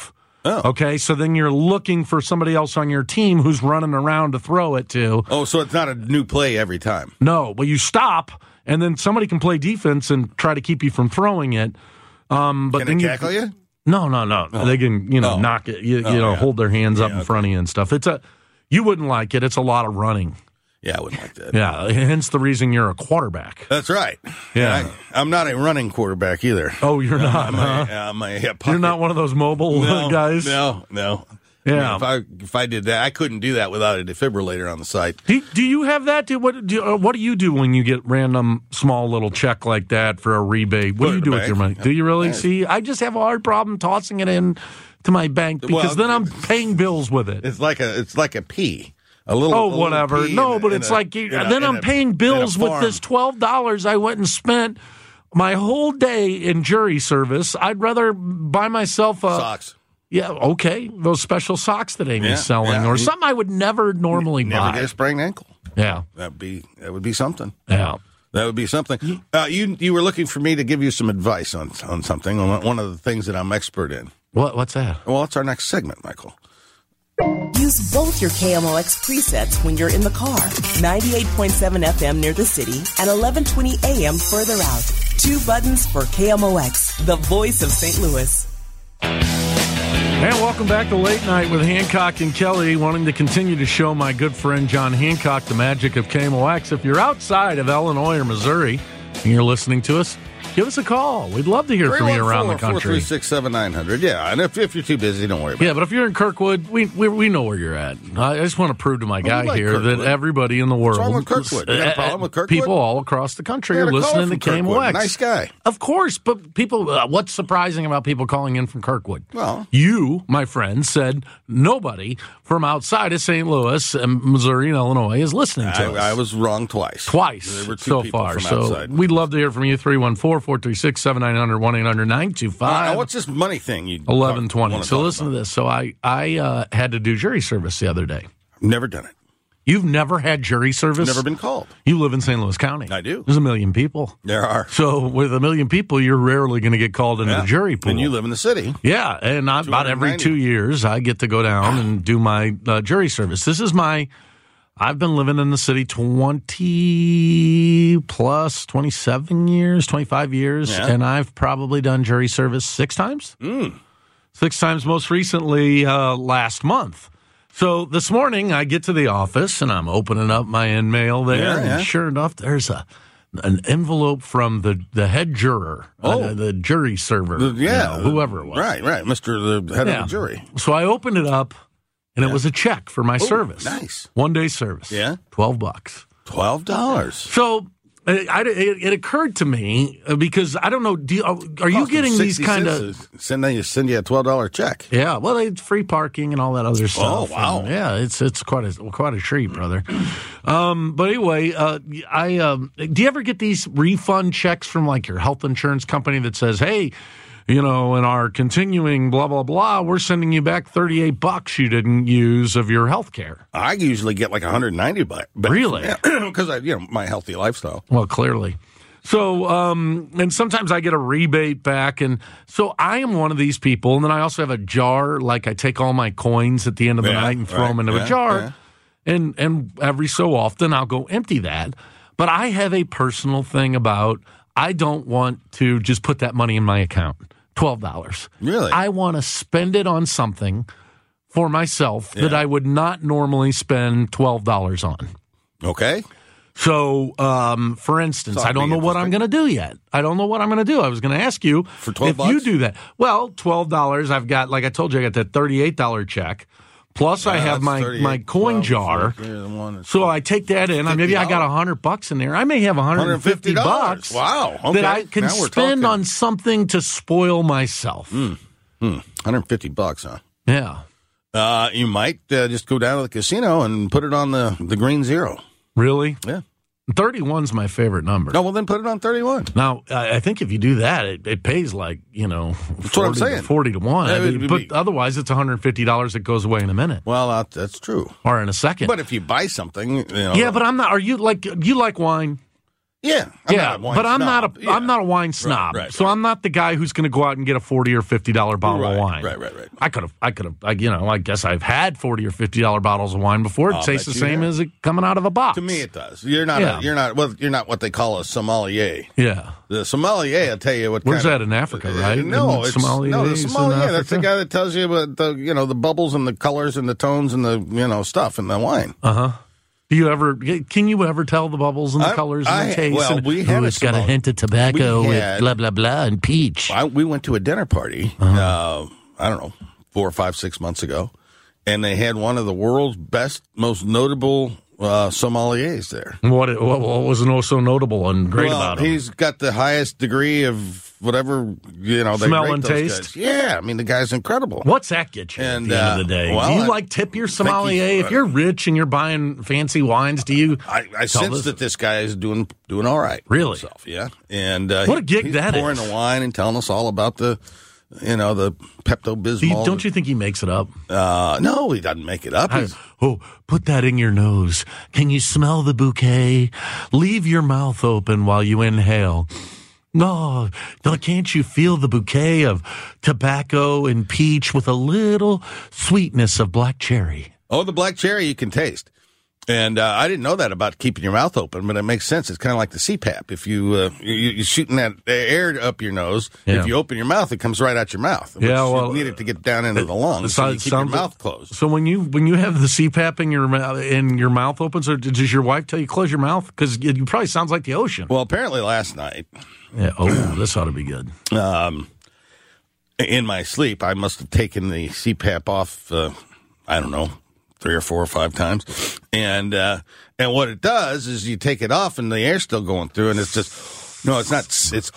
Oh. Okay, so then you're looking for somebody else on your team who's running around to throw it to. Oh, so it's not a new play every time. No, well, you stop, and then somebody can play defense and try to keep you from throwing it. But can then they tackle you? No. Oh. They can, knock it. Hold their hands up in front of you and stuff. You wouldn't like it. It's a lot of running. Yeah, I wouldn't like that. Yeah, hence the reason you're a quarterback. That's right. Yeah. I'm not a running quarterback either. Oh, you're not, You're not one of those mobile guys? No. Yeah. I mean, if I did that, I couldn't do that without a defibrillator on the site. Do you have that? What do you do when you get random small little check like that for a rebate? What do you do with your money? Do you really? See, I just have a hard problem tossing it in to my bank because then I'm paying bills with it. It's like a P. A little whatever. No, but it's like then I'm paying bills with this $12 I went and spent my whole day in jury service. I'd rather buy myself socks. Yeah, okay. Those special socks that Amy's selling, or something I would never normally buy. Never get a sprained ankle. Yeah, that would be something. Yeah, that would be something. You were looking for me to give you some advice on something. On one of the things that I'm expert in. What's that? Well, it's our next segment, Michael. Use both your KMOX presets when you're in the car. 98.7 FM near the city and 1120 AM further out. 2 buttons for KMOX, the voice of St. Louis. And welcome back to Late Night with Hancock and Kelly, wanting to continue to show my good friend John Hancock the magic of KMOX. If you're outside of Illinois or Missouri and you're listening to us, give us a call. We'd love to hear from you around the country. 436-7900. Yeah, and if you're too busy, don't worry about it. Yeah, but if you're in Kirkwood, we know where you're at. I just want to prove to my guy here Kirkwood. that everybody in the world, what's wrong with Kirkwood? You got a problem with Kirkwood? People all across the country are listening to KMOX. Nice guy. Of course, but people, what's surprising about people calling in from Kirkwood? Well, you, my friend, said nobody from outside of St. Louis and Missouri and Illinois is listening to us. I was wrong twice. There were 2 so far. From so outside. We'd love to hear from you. 314-436-7900, 1-800-925. Now, what's this money thing? 1120. So listen to this. So I had to do jury service the other day. Never done it. You've never had jury service? Never been called. You live in St. Louis County. I do. There's 1 million people. There are. So with 1 million people, you're rarely going to get called into the jury pool. And you live in the city. Yeah, and about every 2 years, I get to go down and do my jury service. This is I've been living in the city 27 years, 25 years, and I've probably done jury service 6 times. 6 times, most recently last month. So this morning, I get to the office, and I'm opening up my in-mail there, and sure enough, there's an envelope from the head juror, the jury server, whoever it was. Right, Mr. the head of the jury. So I opened it up, and it was a check for my service. Nice. 1-day service. Yeah. $12. $12. So it occurred to me because I don't know. Are you getting these kind of send you a $12 check? Yeah. Well, it's free parking and all that other stuff. Oh wow. And yeah, it's quite a treat, brother. But anyway, do you ever get these refund checks from like your health insurance company that says, hey, in our continuing blah, blah, blah, we're sending you back $38 you didn't use of your health care? I usually get like $190. Really? Because my healthy lifestyle. Well, clearly. So, and sometimes I get a rebate back. And so I am one of these people. And then I also have a jar, like I take all my coins at the end of the night and throw them into a jar. Yeah. And every so often I'll go empty that. But I have a personal thing about I don't want to just put that money in my account. $12. Really? I want to spend it on something for myself that I would not normally spend $12 on. Okay. So, for instance, I don't know what I'm going to do yet. I don't know what I'm going to do. I was going to ask you for $12 if you do that. Well, $12, I've got, like I told you, I got that $38 check. Plus, I have my coin jar. So I take that in. Maybe I got $100 in there. I may have $150. Wow. Okay. That I can spend on something to spoil myself. $150, huh? Yeah. You might just go down to the casino and put it on the green zero. Really? Yeah. 31's my favorite number. No, well, then put it on 31. Now, I think if you do that, it pays like, 40 to 1. But otherwise, it's $150 that goes away in a minute. Well, that's true. Or in a second. But if you buy something, Yeah, but I'm not. Are you like wine? Yeah, I'm not a wine snob. Right, so I'm not the guy who's going to go out and get a $40 or $50 bottle of wine. Right. I could have. I guess I've had $40 or $50 bottles of wine before. It tastes the same as it coming out of a box. To me, it does. You're not what they call a sommelier. Yeah. The sommelier, I'll tell you what. Where's that in Africa, right? No, the sommelier. That's the guy that tells you about the bubbles and the colors and the tones and the stuff in the wine. Can you ever tell the bubbles and the colors and the taste? Well, we had it's got a hint of tobacco with blah, blah, blah, and peach. We went to a dinner party, I don't know, 4 or 5, 6 months ago, and they had one of the world's best, most notable sommeliers there. What was so notable and great about him? He's got the highest degree of whatever, they smell and taste. Guys. Yeah, I mean, the guy's incredible. What's that get you at the end of the day? Do you tip your sommelier? If you're rich and you're buying fancy wines, do you? I sense that this guy is doing all right. Really? Himself, yeah. And what a gig that is. Pouring the wine and telling us all about the Pepto-Bismol. Don't you think he makes it up? No, he doesn't make it up. Put that in your nose. Can you smell the bouquet? Leave your mouth open while you inhale. No, can't you feel the bouquet of tobacco and peach with a little sweetness of black cherry? Oh, the black cherry you can taste. And I didn't know that about keeping your mouth open, but it makes sense. It's kind of like the CPAP. If you're shooting that air up your nose, if you open your mouth, it comes right out your mouth. You need it to get down into the lungs. So you keep your mouth closed. So when you have the CPAP in your mouth open, so does your wife tell you close your mouth? Because it probably sounds like the ocean. Well, apparently last night. Yeah. Oh, this ought to be good. In my sleep, I must have taken the CPAP off. I don't know. 3 or 4 or 5 times, and what it does is you take it off and the air's still going through, and it's just it's not. It's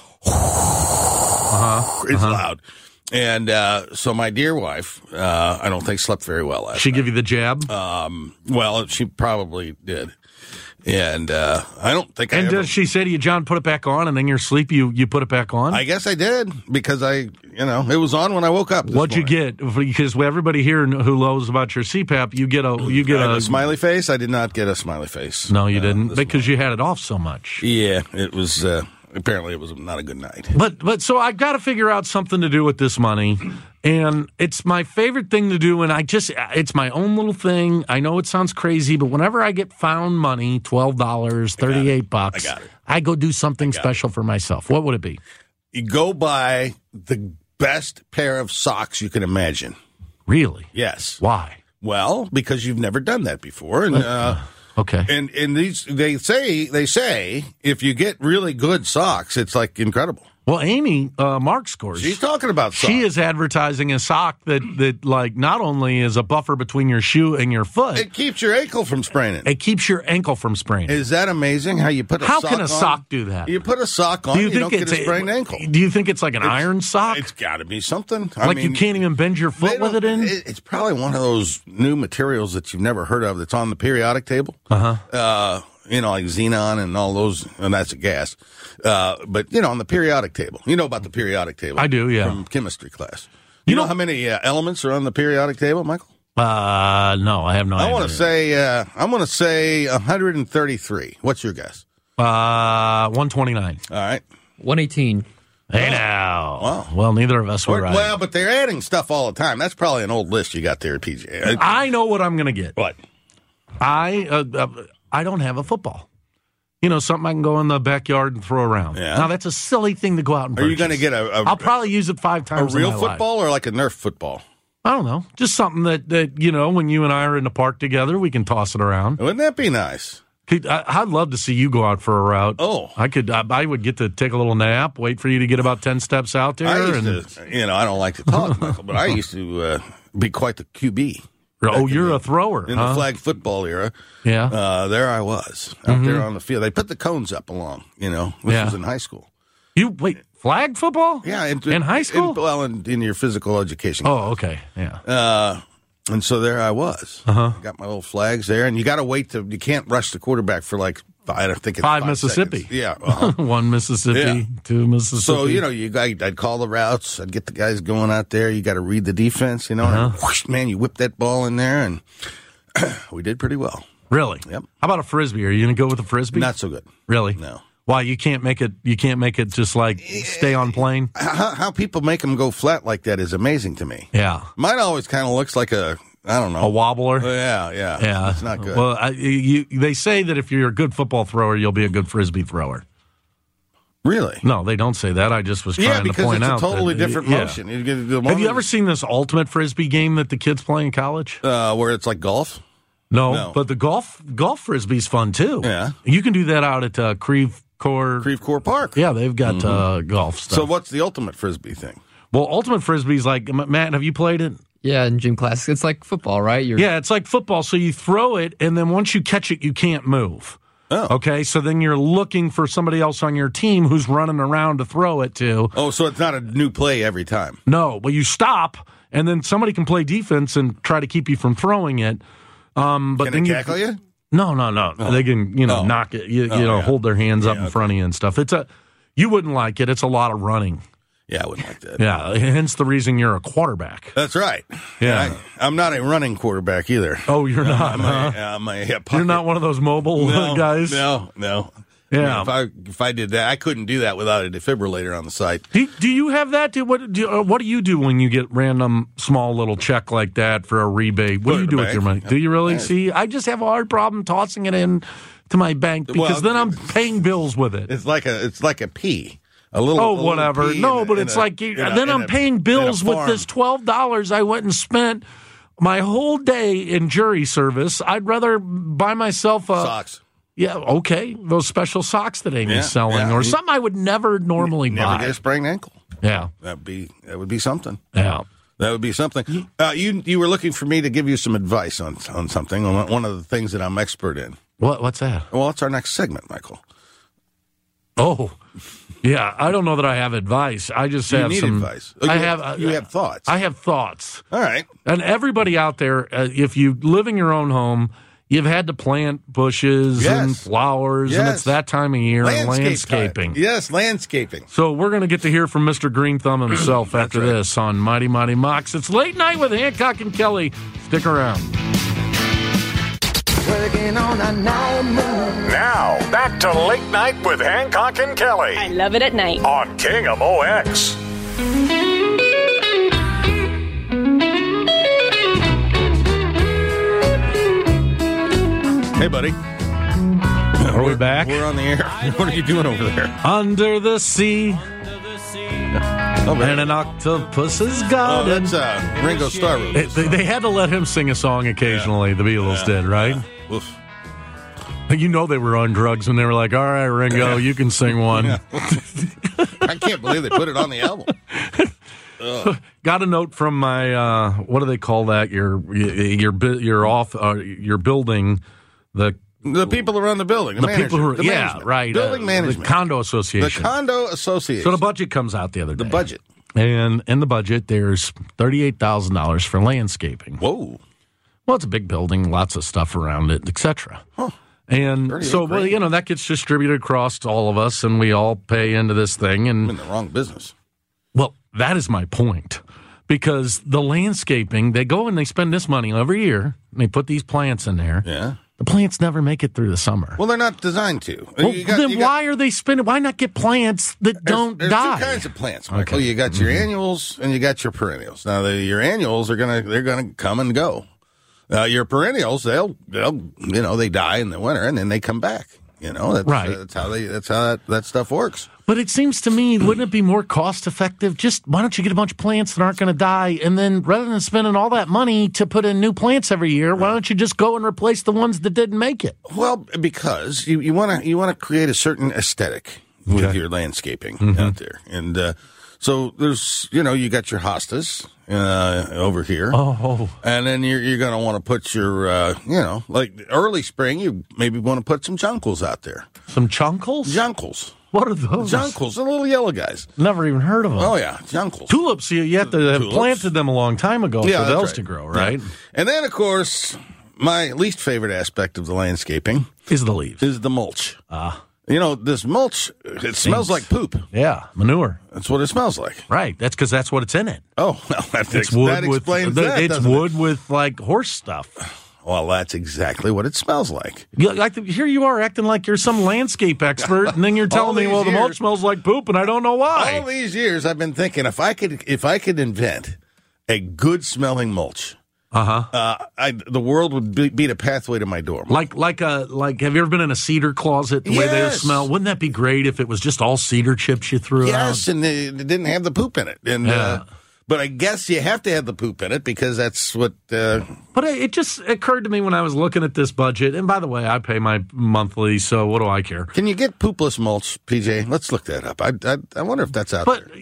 loud, and so my dear wife, I don't think slept very well last night. She give you the jab? Well, she probably did. And I don't think. And does she say to you, John, put it back on, and then your sleep you put it back on? I guess I did because it was on when I woke up. What'd you get? Because everybody here who knows about your CPAP, you get a smiley face. I did not get a smiley face. No, you didn't, because you had it off so much. Yeah, it was. Apparently, it was not a good night. But so I've got to figure out something to do with this money, and it's my favorite thing to do, and it's my own little thing. I know it sounds crazy, but whenever I get found money, $12, $38, I go do something special for myself. What would it be? You go buy the best pair of socks you can imagine. Really? Yes. Why? Well, because you've never done that before, and okay. And these they say if you get really good socks, it's like incredible. Well, Amy Mark scores. She's talking about socks. She is advertising a sock that like not only is a buffer between your shoe and your foot. It keeps your ankle from spraining. It keeps your ankle from spraining. Is that amazing? How you put a sock on? How can a sock do that? You put a sock on, you don't get a sprained ankle. Do you think it's like an iron sock? It's got to be something. You can't even bend your foot with it in? It's probably one of those new materials that you've never heard of that's on the periodic table. Like xenon and all those, and that's a gas. But, on the periodic table. You know about the periodic table. I do, yeah. From chemistry class. You know how many elements are on the periodic table, Michael? No, I have no idea. I'm going to say 133. What's your guess? 129. All right. 118. Hey now. Wow. Well, neither of us were right. Well, but they're adding stuff all the time. That's probably an old list you got there, PJ. I know what I'm going to get. What? I don't have a football. Something I can go in the backyard and throw around. Yeah. Now, that's a silly thing to go out and purchase. Are you going to get I'll probably use it 5 times a real in my football life. Or like a Nerf football? I don't know. Just something that when you and I are in the park together, we can toss it around. Wouldn't that be nice? I'd love to see you go out for a route. Oh. I would get to take a little nap, wait for you to get about 10 steps out there. I don't like to talk, Michael, but I used to be quite the QB. Oh, you're a thrower. In the flag football era. Yeah. There I was, out there on the field. They put the cones up along, this was in high school. Flag football? Yeah. In high school? In your physical education. Oh, okay. Yeah. And so there I was. Got my little flags there, and you got to wait you can't rush the quarterback for I think it's 5 Mississippi. Seconds. Yeah. 1 Mississippi, 2 Mississippi. So, I'd call the routes. I'd get the guys going out there. You got to read the defense, and whoosh, man, you whip that ball in there, and we did pretty well. Really? Yep. How about a Frisbee? Are you going to go with a Frisbee? Not so good. Really? No. Why you can't make it? You can't make it just like stay on plane. How people make them go flat like that is amazing to me. Yeah, mine always kind of looks like a wobbler. Yeah. It's not good. Well, they say that if you're a good football thrower, you'll be a good frisbee thrower. Really? No, they don't say that. I just was trying to point out. Yeah, because it's a totally different motion. Have you ever seen this ultimate frisbee game that the kids play in college? Where it's like golf? No, but the golf frisbee's fun too. Yeah, you can do that out at Creve Coeur Park. Yeah, they've got golf stuff. So what's the ultimate frisbee thing? Well, ultimate frisbee's like, Matt, have you played it? Yeah, in gym class. It's like football, right? Yeah, it's like football. So you throw it, and then once you catch it, you can't move. Oh. Okay, so then you're looking for somebody else on your team who's running around to throw it to. Oh, so it's not a new play every time. No, but you stop, and then somebody can play defense and try to keep you from throwing it. But can then they tackle you? No. Oh. They can, knock it. Hold their hands up in front of you and stuff. You wouldn't like it. It's a lot of running. Yeah, I wouldn't like that. Yeah, hence the reason you're a quarterback. That's right. Yeah, I'm not a running quarterback either. Oh, you're not. You're not one of those mobile guys. No. Yeah. If I did that, I couldn't do that without a defibrillator on the side. Do you have that? What do you do when you get random small little check like that for a rebate? What do you do with your money? Do you really? See, I just have a hard problem tossing it in to my bank because then I'm paying bills with it. It's like a P. A little whatever. No, but it's like then I'm paying bills with this $12 I went and spent my whole day in jury service. I'd rather buy myself socks. Yeah, okay. Those special socks that Amy's selling, or something I would never normally buy. Never get a sprained ankle. Yeah, that would be something. Yeah, that would be something. You were looking for me to give you some advice on something. On one of the things that I'm expert in. What's that? Well, it's our next segment, Michael. Oh. Yeah, I don't know that I have advice. I just have some advice. You have thoughts. I have thoughts. All right. And everybody out there, if you live in your own home, you've had to plant bushes and flowers, and it's that time of year. Landscaping. Yes, landscaping. So we're going to get to hear from Mr. Green Thumb himself after this on Mighty Mighty Mox. It's Late Night with Hancock and Kelly. Stick around. Working on a night move. Now, back to Late Night with Hancock and Kelly. I love it at night. On KMOX. Hey, buddy. Are we back? We're on the air. What are you doing over there? Under the sea. And an octopus's garden. That's Ringo Starr. They had to let him sing a song occasionally, the Beatles did, right? Oof. You know they were on drugs when they were like, all right, Ringo, you can sing one. I can't believe they put it on the album. Got a note from my, what do they call that? Your building, the people around the building. Building management. The condo association. So the budget comes out the other day. The budget. And in the budget, there's $38,000 for landscaping. Whoa. Well, it's a big building, lots of stuff around it, etc. Huh. And so, that gets distributed across to all of us, and we all pay into this thing. And I'm in the wrong business. Well, that is my point. Because the landscaping, they go and they spend this money every year, and they put these plants in there. Yeah. The plants never make it through the summer. Well, they're not designed to. Well, why are they spending? Why not get plants that don't die? There's two kinds of plants, Michael. Okay. You got your annuals and you got your perennials. Now, your annuals they're gonna come and go. Your perennials, they'll they die in the winter and then they come back. That's how that stuff works. But it seems to me, wouldn't it be more cost effective? Just why don't you get a bunch of plants that aren't going to die, and then rather than spending all that money to put in new plants every year, why don't you just go and replace the ones that didn't make it? Well, because you want to create a certain aesthetic with your landscaping out there, and so there's you got your hostas over here, and then you're going to want to put your like early spring, you maybe want to put some jonquils out there. Some jonquils? Jonquils. What are those? Jonquils, the little yellow guys. Never even heard of them. Oh, yeah, jonquils. Tulips, you have to have planted them a long time ago for those to grow, right? Yeah. And then, of course, my least favorite aspect of the landscaping is the leaves. Is the mulch. This mulch, it smells like poop. Yeah, manure. That's what it smells like. Right, that's because that's what it's in it. Oh, well, that explains that. It's wood with like horse stuff. Well, that's exactly what it smells like. Here you are acting like you're some landscape expert, and then you're telling me, well, the mulch smells like poop, and I don't know why. All these years, I've been thinking if I could invent a good smelling mulch, the world would be the pathway to my door. Like have you ever been in a cedar closet? The way they smell. Wouldn't that be great if it was just all cedar chips you threw out? Yes, and it didn't have the poop in it. And but I guess you have to have the poop in it because that's what. But it just occurred to me when I was looking at this budget. And by the way, I pay my monthly, so what do I care? Can you get poopless mulch, PJ? Let's look that up. I wonder if that's out there. But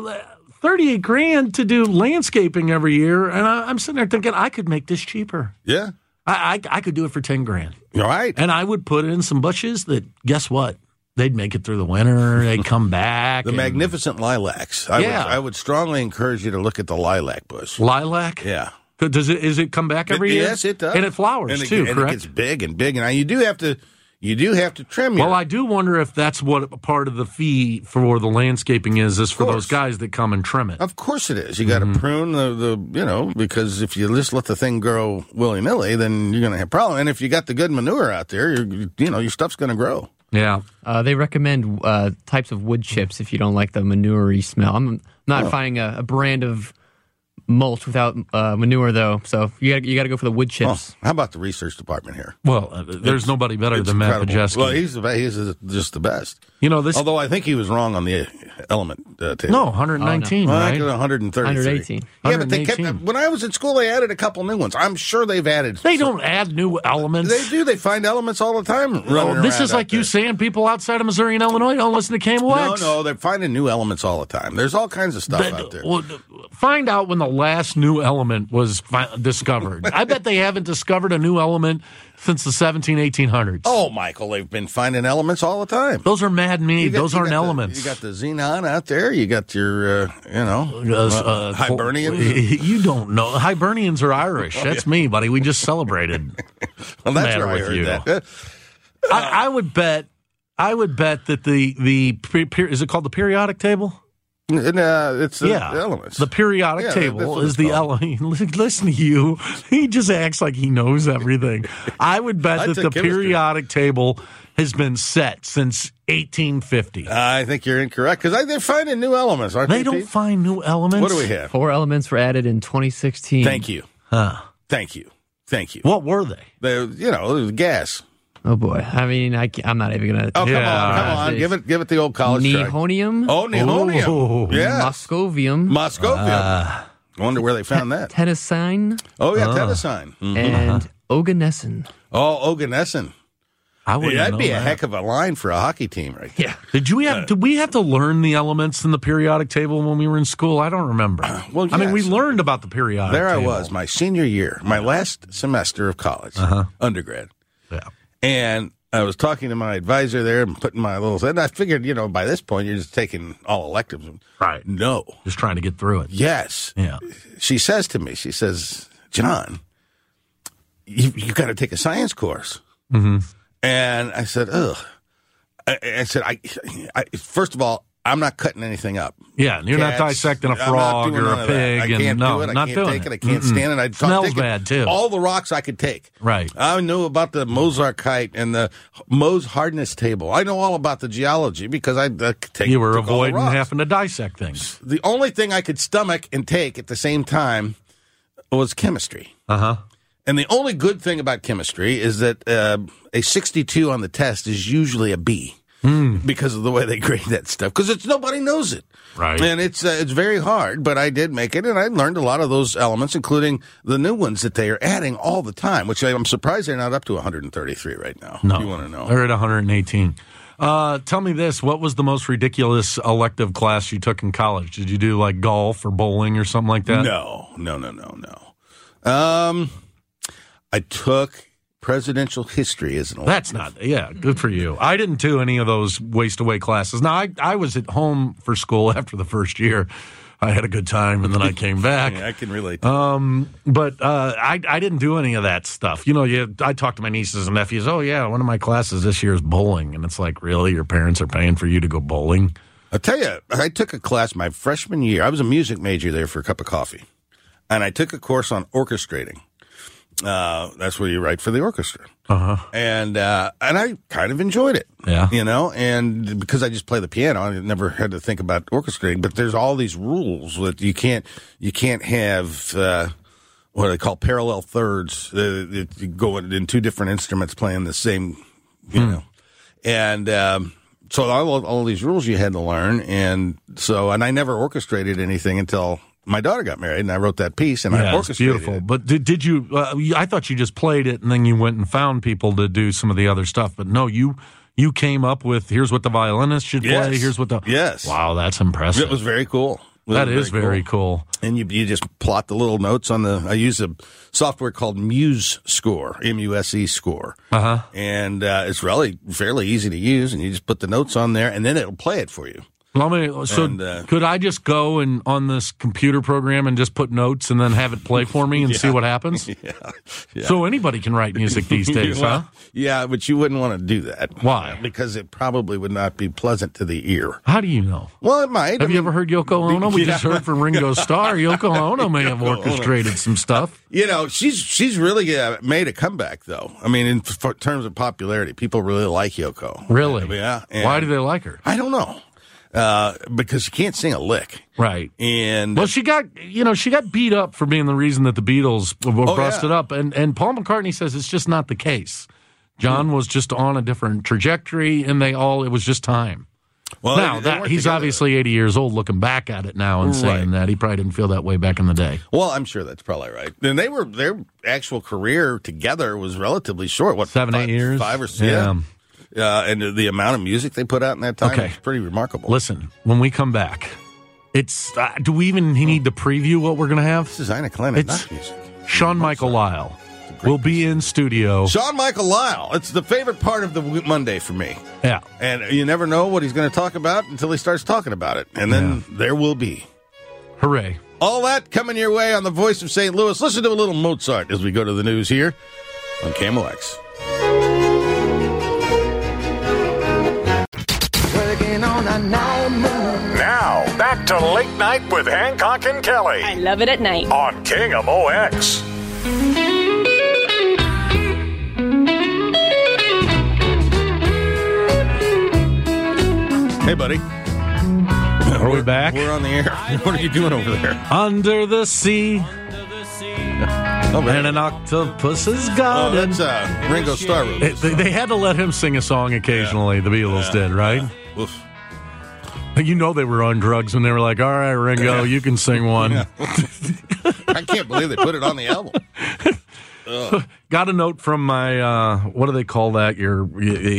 $38,000 to do landscaping every year, and I'm sitting there thinking I could make this cheaper. Yeah, I could do it for $10,000. All right, and I would put in some bushes that. Guess what? They'd make it through the winter. They'd come back. Magnificent lilacs. I would strongly encourage you to look at the lilac bush. Lilac? Yeah. Does it come back every year? Yes, it does. And it flowers too, correct? And it gets big and big. And now you do have to trim. Well, I do wonder if that's what part of the fee for the landscaping is for those guys that come and trim it. Of course it is. You got to prune the because if you just let the thing grow willy-nilly, then you're going to have a problem. And if you got the good manure out there, your stuff's going to grow. Yeah. They recommend types of wood chips if you don't like the manure-y smell. I'm not finding a brand of mulch without manure, though. So you got to go for the wood chips. How about the research department here? Well, there's nobody better than Matt Pajeski. Well, he's just the best. Although I think he was wrong on the element table. No, 119, right? I think 133. 118. Yeah, but they kept, when I was in school, they added a couple new ones. I'm sure they've added. They don't add new elements. They do. They find elements all the time. This is like you saying people outside of Missouri and Illinois don't listen to KMOX. No, they're finding new elements all the time. There's all kinds of stuff out there. Well, find out when the last new element was discovered. I bet they haven't discovered a new element since the 1800s. Oh, Michael, they've been finding elements all the time. Those are man-made. Those aren't elements. You got the xenon out there. You got your, Hibernians. You don't know. Hibernians are Irish. That's me, buddy. We just celebrated. Well, that's where I heard that. I would bet that the is it called the periodic table? It's the elements. The periodic table is the element. Listen to you. He just acts like he knows everything. I would bet that the periodic table has been set since 1850. I think you're incorrect because they're finding new elements, aren't they? They don't find new elements. What do we have? 4 elements were added in 2016. Thank you. Thank you. What were they? They gas. Oh boy! I mean, I'm not even gonna. Oh, come on! Give it the old college Nihonium. Oh, Nihonium. Oh. Yeah. Moscovium. I wonder where they found that. Tennesine. Oh yeah, Tennesine. And oganesson. Oh, oganesson. That'd be a heck of a line for a hockey team, right there. Yeah. Did we have to learn the elements in the periodic table when we were in school? I don't remember. Well, yes. I mean, we learned about the periodic table. There I was, my senior year, my last semester of college, undergrad. Yeah. And I was talking to my advisor there and putting my and I figured, by this point, you're just taking all electives. Right. No. Just trying to get through it. Yes. Yeah. She says to me, John, you got to take a science course. Mm-hmm. And I said, ugh. I said, first of all, I'm not cutting anything up. Yeah, you're not dissecting a frog or a pig. I can't do it. I can't take it. I can't stand it. Smells bad, too. All the rocks I could take. Right. I knew about the Mozartite and the Mohs hardness table. I know all about the geology because I take. You were avoiding having to dissect things. The only thing I could stomach and take at the same time was chemistry. And the only good thing about chemistry is that a 62 on the test is usually a B. Because of the way they grade that stuff. Because nobody knows it. Right. And it's very hard, but I did make it, and I learned a lot of those elements, including the new ones that they are adding all the time, which I'm surprised they're not up to 133 right now. No. You want to know? They're at 118. Tell me this. What was the most ridiculous elective class you took in college? Did you do like golf or bowling or something like that? No. I took presidential history as an elective. That's not, good for you. I didn't do any of those waste-away classes. Now, I was at home for school after the first year. I had a good time, and then I came back. I can relate to that. But I didn't do any of that stuff. I talked to my nieces and nephews, one of my classes this year is bowling. And it's like, really? Your parents are paying for you to go bowling? I'll tell you, I took a class my freshman year. I was a music major there for a cup of coffee. And I took a course on orchestrating. That's where you write for the orchestra. Uh-huh. And I kind of enjoyed it. Yeah. And because I just play the piano, I never had to think about orchestrating. But there's all these rules that you can't have what they call parallel thirds. You go in two different instruments playing the same, And so all these rules you had to learn. And I never orchestrated anything until my daughter got married, and I wrote that piece, and I orchestrated beautiful. it. But did you? I thought you just played it, and then you went and found people to do some of the other stuff. But no, you came up with here's what the violinist should play. Here's what the Wow, that's impressive. It was very cool. That is very cool. And you just plot the little notes on I use a software called Muse Score, M-U-S-E Score. Uh-huh. And it's really fairly easy to use, and you just put the notes on there, and then it'll play it for you. Could I just go and on this computer program and just put notes and then have it play for me and see what happens? Yeah. So anybody can write music these days, huh? Yeah, but you wouldn't want to do that. Why? Because it probably would not be pleasant to the ear. How do you know? Well, it might. Have you ever heard Yoko Ono? We just heard from Ringo Starr. Yoko Ono may have orchestrated some stuff. She's really made a comeback, though. I mean, in terms of popularity, people really like Yoko. Really? Yeah. Why do they like her? I don't know. Because she can't sing a lick. Right. And she got beat up for being the reason that the Beatles were busted up. And Paul McCartney says it's just not the case. John was just on a different trajectory, and it was just time. Well, now, he's together. Obviously 80 years old looking back at it now and saying that. He probably didn't feel that way back in the day. Well, I'm sure that's probably right. And their actual career together was relatively short. What, 7-8 years? 5 or 6? Yeah. And the amount of music they put out in that time is pretty remarkable. Listen, when we come back, it's do we even need to preview what we're going to have? This is Ina Clement, not music. Sean Michael Lyle will be in studio. Sean Michael Lyle. It's the favorite part of the Monday for me. Yeah. And you never know what he's going to talk about until he starts talking about it. And then there will be. Hooray. All that coming your way on the Voice of St. Louis. Listen to a little Mozart as we go to the news here on KMOX. Now, back to Late Night with Hancock and Kelly. I love it at night. On KMOX. Hey, buddy. Are we back? We're on the air. What are you doing over there? Under the sea. And an octopus's garden. That's Ringo Starr. They had to let him sing a song occasionally, the Beatles did, right? Oof. You know they were on drugs when they were like, all right, Ringo, you can sing one. I can't believe they put it on the album. Got a note from my, what do they call that? Your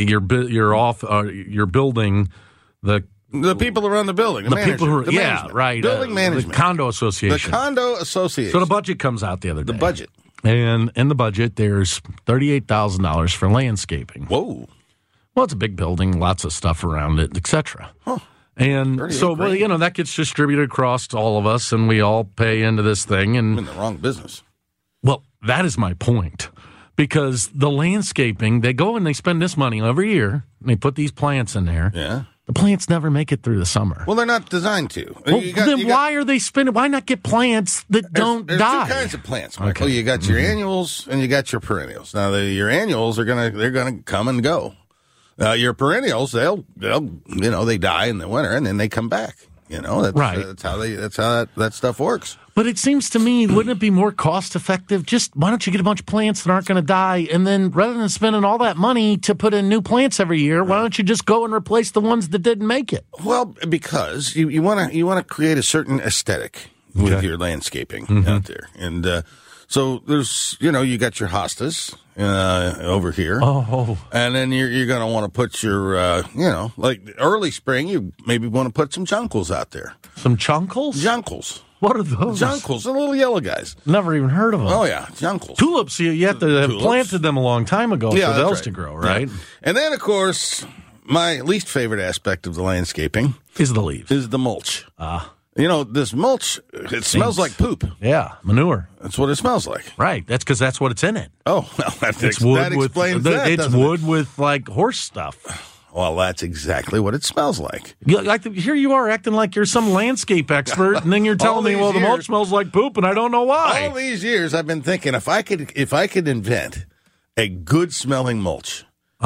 building, the people around the building. The people who, management. Right. Building management. The condo association. So the budget comes out the other day. The budget. And in the budget, there's $38,000 for landscaping. Whoa. Well, it's a big building, lots of stuff around it, etc. Huh. And so, that gets distributed across to all of us, and we all pay into this thing. And I'm in the wrong business. Well, that is my point. Because the landscaping, they go and they spend this money every year, and they put these plants in there. Yeah. The plants never make it through the summer. Well, they're not designed to. Well, why are they spending? Why not get plants that don't die? There's two kinds of plants, Michael. Okay. You got your annuals and you got your perennials. Now, your annuals they're gonna come and go. Your perennials, they'll they die in the winter and then they come back. That's how that stuff works. But it seems to me, wouldn't it be more cost effective? Just why don't you get a bunch of plants that aren't going to die, and then rather than spending all that money to put in new plants every year, why don't you just go and replace the ones that didn't make it? Well, because you want to create a certain aesthetic with your landscaping out there, and so there's you got your hostas over here, and then you're going to want to put your like early spring, you maybe want to put some jonquils out there. Some jonquils? Jonquils. What are those? Jonquils, the little yellow guys. Never even heard of them. Oh, yeah, jonquils. Tulips, you have to have planted them a long time ago for those to grow, right? Yeah. And then, of course, my least favorite aspect of the landscaping is the leaves. Is the mulch. This mulch, it smells like poop. Yeah, manure. That's what it smells like. Right, that's because that's what it's in it. Oh, well, that explains that. It's wood with like horse stuff. Well, that's exactly what it smells like. Here you are acting like you're some landscape expert, and then you're telling me, well, the mulch smells like poop, and I don't know why. All these years, I've been thinking if I could invent a good smelling mulch,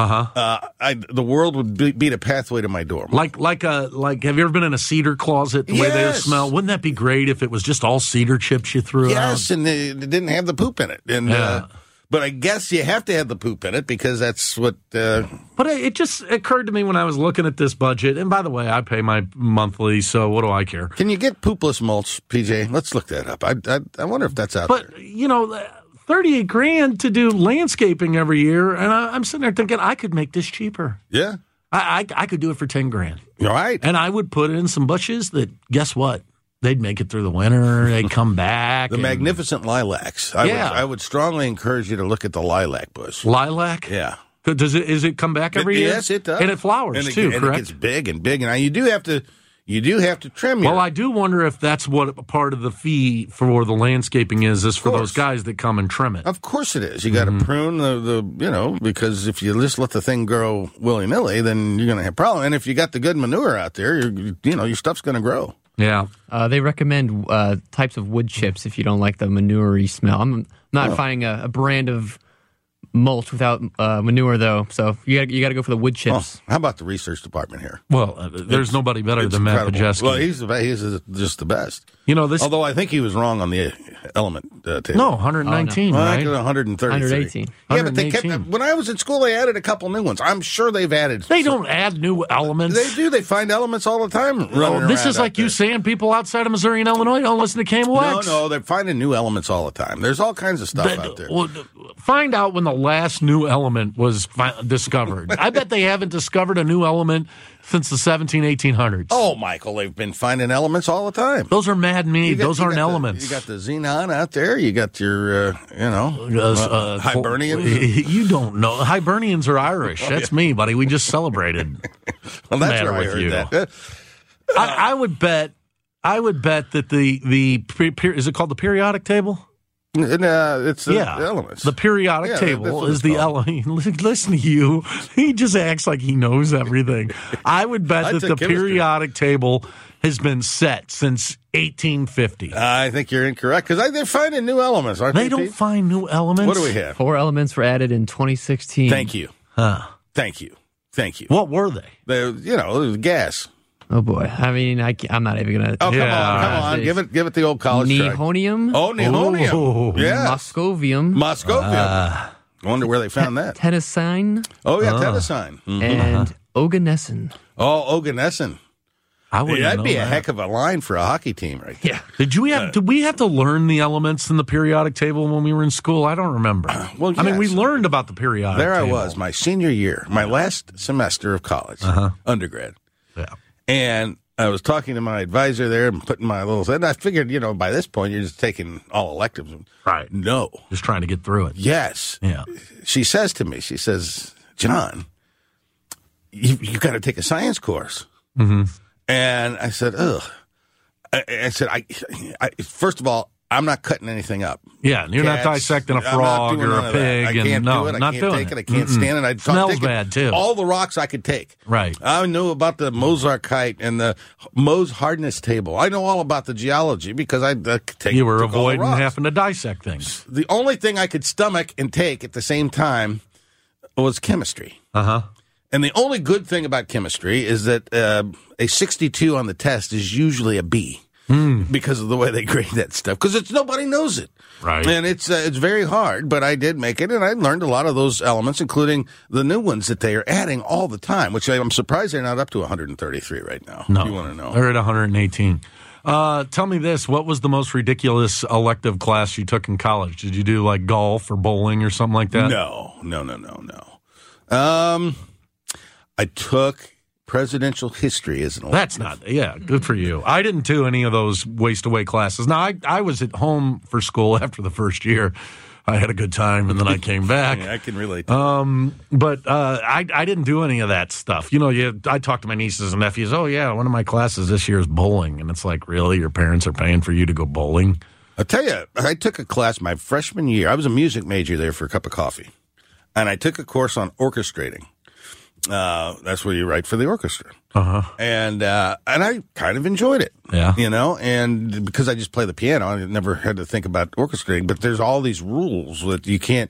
the world would be the pathway to my door. Like, have you ever been in a cedar closet? The way they smell. Wouldn't that be great if it was just all cedar chips you threw out? Yes, and it didn't have the poop in it. And but I guess you have to have the poop in it because that's what. But it just occurred to me when I was looking at this budget. And by the way, I pay my monthly, so what do I care? Can you get poopless mulch, PJ? Let's look that up. I wonder if that's out there. But $38,000 to do landscaping every year, and I'm sitting there thinking I could make this cheaper. Yeah, I could do it for $10,000. All right, and I would put in some bushes that. Guess what? They'd make it through the winter. They'd come back. The magnificent lilacs. I would strongly encourage you to look at the lilac bush. Lilac? Yeah. Does it come back every year? Yes, it does. And it flowers too, correct? And it gets big and big. And now you do have to trim. Well, I do wonder if that's what part of the fee for the landscaping is for those guys that come and trim it. Of course it is. You got to prune the because if you just let the thing grow willy-nilly, then you're going to have a problem. And if you got the good manure out there, your stuff's going to grow. Yeah. They recommend types of wood chips if you don't like the manure-y smell. I'm not finding a brand of mulch without manure, though. So you got to go for the wood chips. How about the research department here? Well, there's nobody better than Matt Pajeski. Well, he's just the best. Although I think he was wrong on the element table. No, 119, right? I think 133. 118. Yeah, but they kept. When I was in school, they added a couple new ones. I'm sure they've added. They don't add new elements. They do. They find elements all the time. This is like you saying people outside of Missouri and Illinois don't listen to KMOX. No, they're finding new elements all the time. There's all kinds of stuff out there. Well, find out when the last new element was discovered. I bet they haven't discovered a new element since the 1800s. Oh, Michael, they've been finding elements all the time. Those are man-made. Those aren't elements. You got the xenon out there. You got your, Hibernians. You don't know. Hibernians are Irish. That's me, buddy. We just celebrated. Well, that's where I heard that. I would bet that the is it called the periodic table? It's the elements. The periodic table is the element. Listen to you. He just acts like he knows everything. I would bet that the periodic table has been set since 1850. I think you're incorrect because they're finding new elements, aren't they? They don't find new elements. What do we have? 4 elements were added in 2016. Thank you. Thank you. What were they? It was gas. Oh boy! I mean, I'm not even gonna. Oh, come on! Give it the old college Nihonium. Try. Oh, Nihonium. Oh. Yeah. Moscovium. I wonder where they found that. Tennesine. Oh yeah, Tennesine. And oganesson. Oh, oganesson. That'd be a heck of a line for a hockey team, right there. Yeah. Did we have to learn the elements in the periodic table when we were in school? I don't remember. Well, yes. I mean, we learned about the periodic table. There I was, my senior year, my last semester of college, undergrad. Yeah. And I was talking to my advisor there and putting my and I figured, by this point, you're just taking all electives. Right. No. Just trying to get through it. Yes. Yeah. She says to me, John, you got to take a science course. Mm-hmm. And I said, ugh. I said, first of all, I'm not cutting anything up. Yeah, you're not dissecting a frog or a pig. I can't do it. I can't take it. I can't stand it. Smells bad, too. All the rocks I could take. Right. I knew about the Mozartite and the Mohs hardness table. I know all about the geology because I take. You were avoiding having to dissect things. The only thing I could stomach and take at the same time was chemistry. And the only good thing about chemistry is that a 62 on the test is usually a B. Because of the way they grade that stuff. Because nobody knows it. Right. And it's very hard, but I did make it, and I learned a lot of those elements, including the new ones that they are adding all the time, which I'm surprised they're not up to 133 right now. No. You want to know. They're at 118. Tell me this. What was the most ridiculous elective class you took in college? Did you do, like, golf or bowling or something like that? No. I took presidential history as an elective. That's not, good for you. I didn't do any of those waste-away classes. Now, I was at home for school after the first year. I had a good time, and then I came back. I can relate to that. But I didn't do any of that stuff. I talked to my nieces and nephews, one of my classes this year is bowling. And it's like, really? Your parents are paying for you to go bowling? I'll tell you, I took a class my freshman year. I was a music major there for a cup of coffee. And I took a course on orchestrating. That's where you write for the orchestra. Uh-huh. And I kind of enjoyed it. Yeah. And because I just play the piano, I never had to think about orchestrating. But there's all these rules that you can't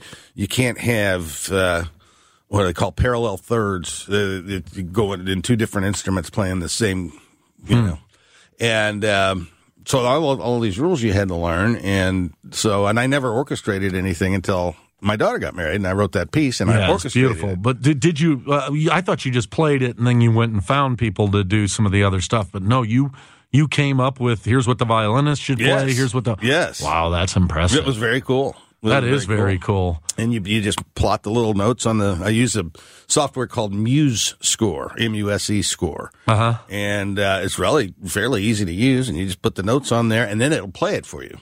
have what they call parallel thirds. You go in two different instruments playing the same, you know. And so all these rules you had to learn. And I never orchestrated anything until my daughter got married, and I wrote that piece, and I orchestrated beautiful. it. But did you? I thought you just played it, and then you went and found people to do some of the other stuff. But no, you came up with, here's what the violinist should play. Here's what the Wow, that's impressive. It was very cool. That is very cool. And you just plot the little notes on I use a software called Muse Score, M-U-S-E Score. Uh-huh. And it's really fairly easy to use, and you just put the notes on there, and then it'll play it for you.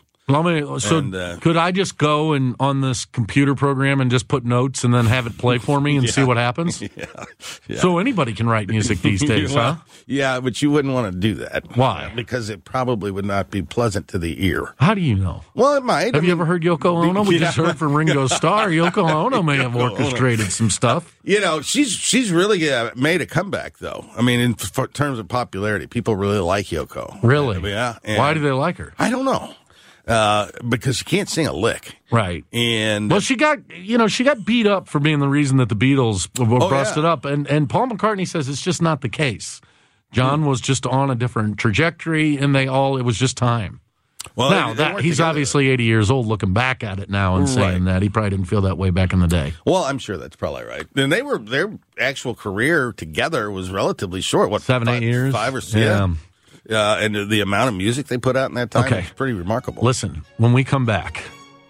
Could I just go and on this computer program and just put notes and then have it play for me and see what happens? Yeah. So anybody can write music these days, huh? Yeah, but you wouldn't want to do that. Why? Because it probably would not be pleasant to the ear. How do you know? Well, it might. Have you ever heard Yoko Ono? We just heard from Ringo Starr. Yoko Ono may have orchestrated some stuff. She's really made a comeback, though. I mean, in terms of popularity, people really like Yoko. Really? Yeah. Why do they like her? I don't know. Because she can't sing a lick. Right. And she got beat up for being the reason that the Beatles were busted up. And Paul McCartney says it's just not the case. John was just on a different trajectory, and it was just time. Well, now, he's together. Obviously 80 years old looking back at it now and saying that. He probably didn't feel that way back in the day. Well, I'm sure that's probably right. And their actual career together was relatively short. What, 7-8 years? 5 or 6? Yeah. And the amount of music they put out in that time is pretty remarkable. Listen, when we come back,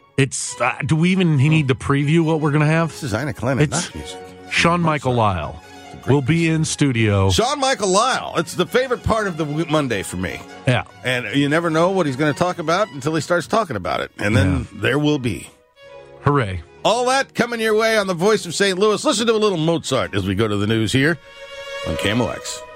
do we even need to preview what we're going to have? This is Ina Clement, not music. Sean Michael Lyle will be in studio. Sean Michael Lyle. It's the favorite part of the Monday for me. Yeah. And you never know what he's going to talk about until he starts talking about it. And then there will be. Hooray. All that coming your way on the Voice of St. Louis. Listen to a little Mozart as we go to the news here on KMOX.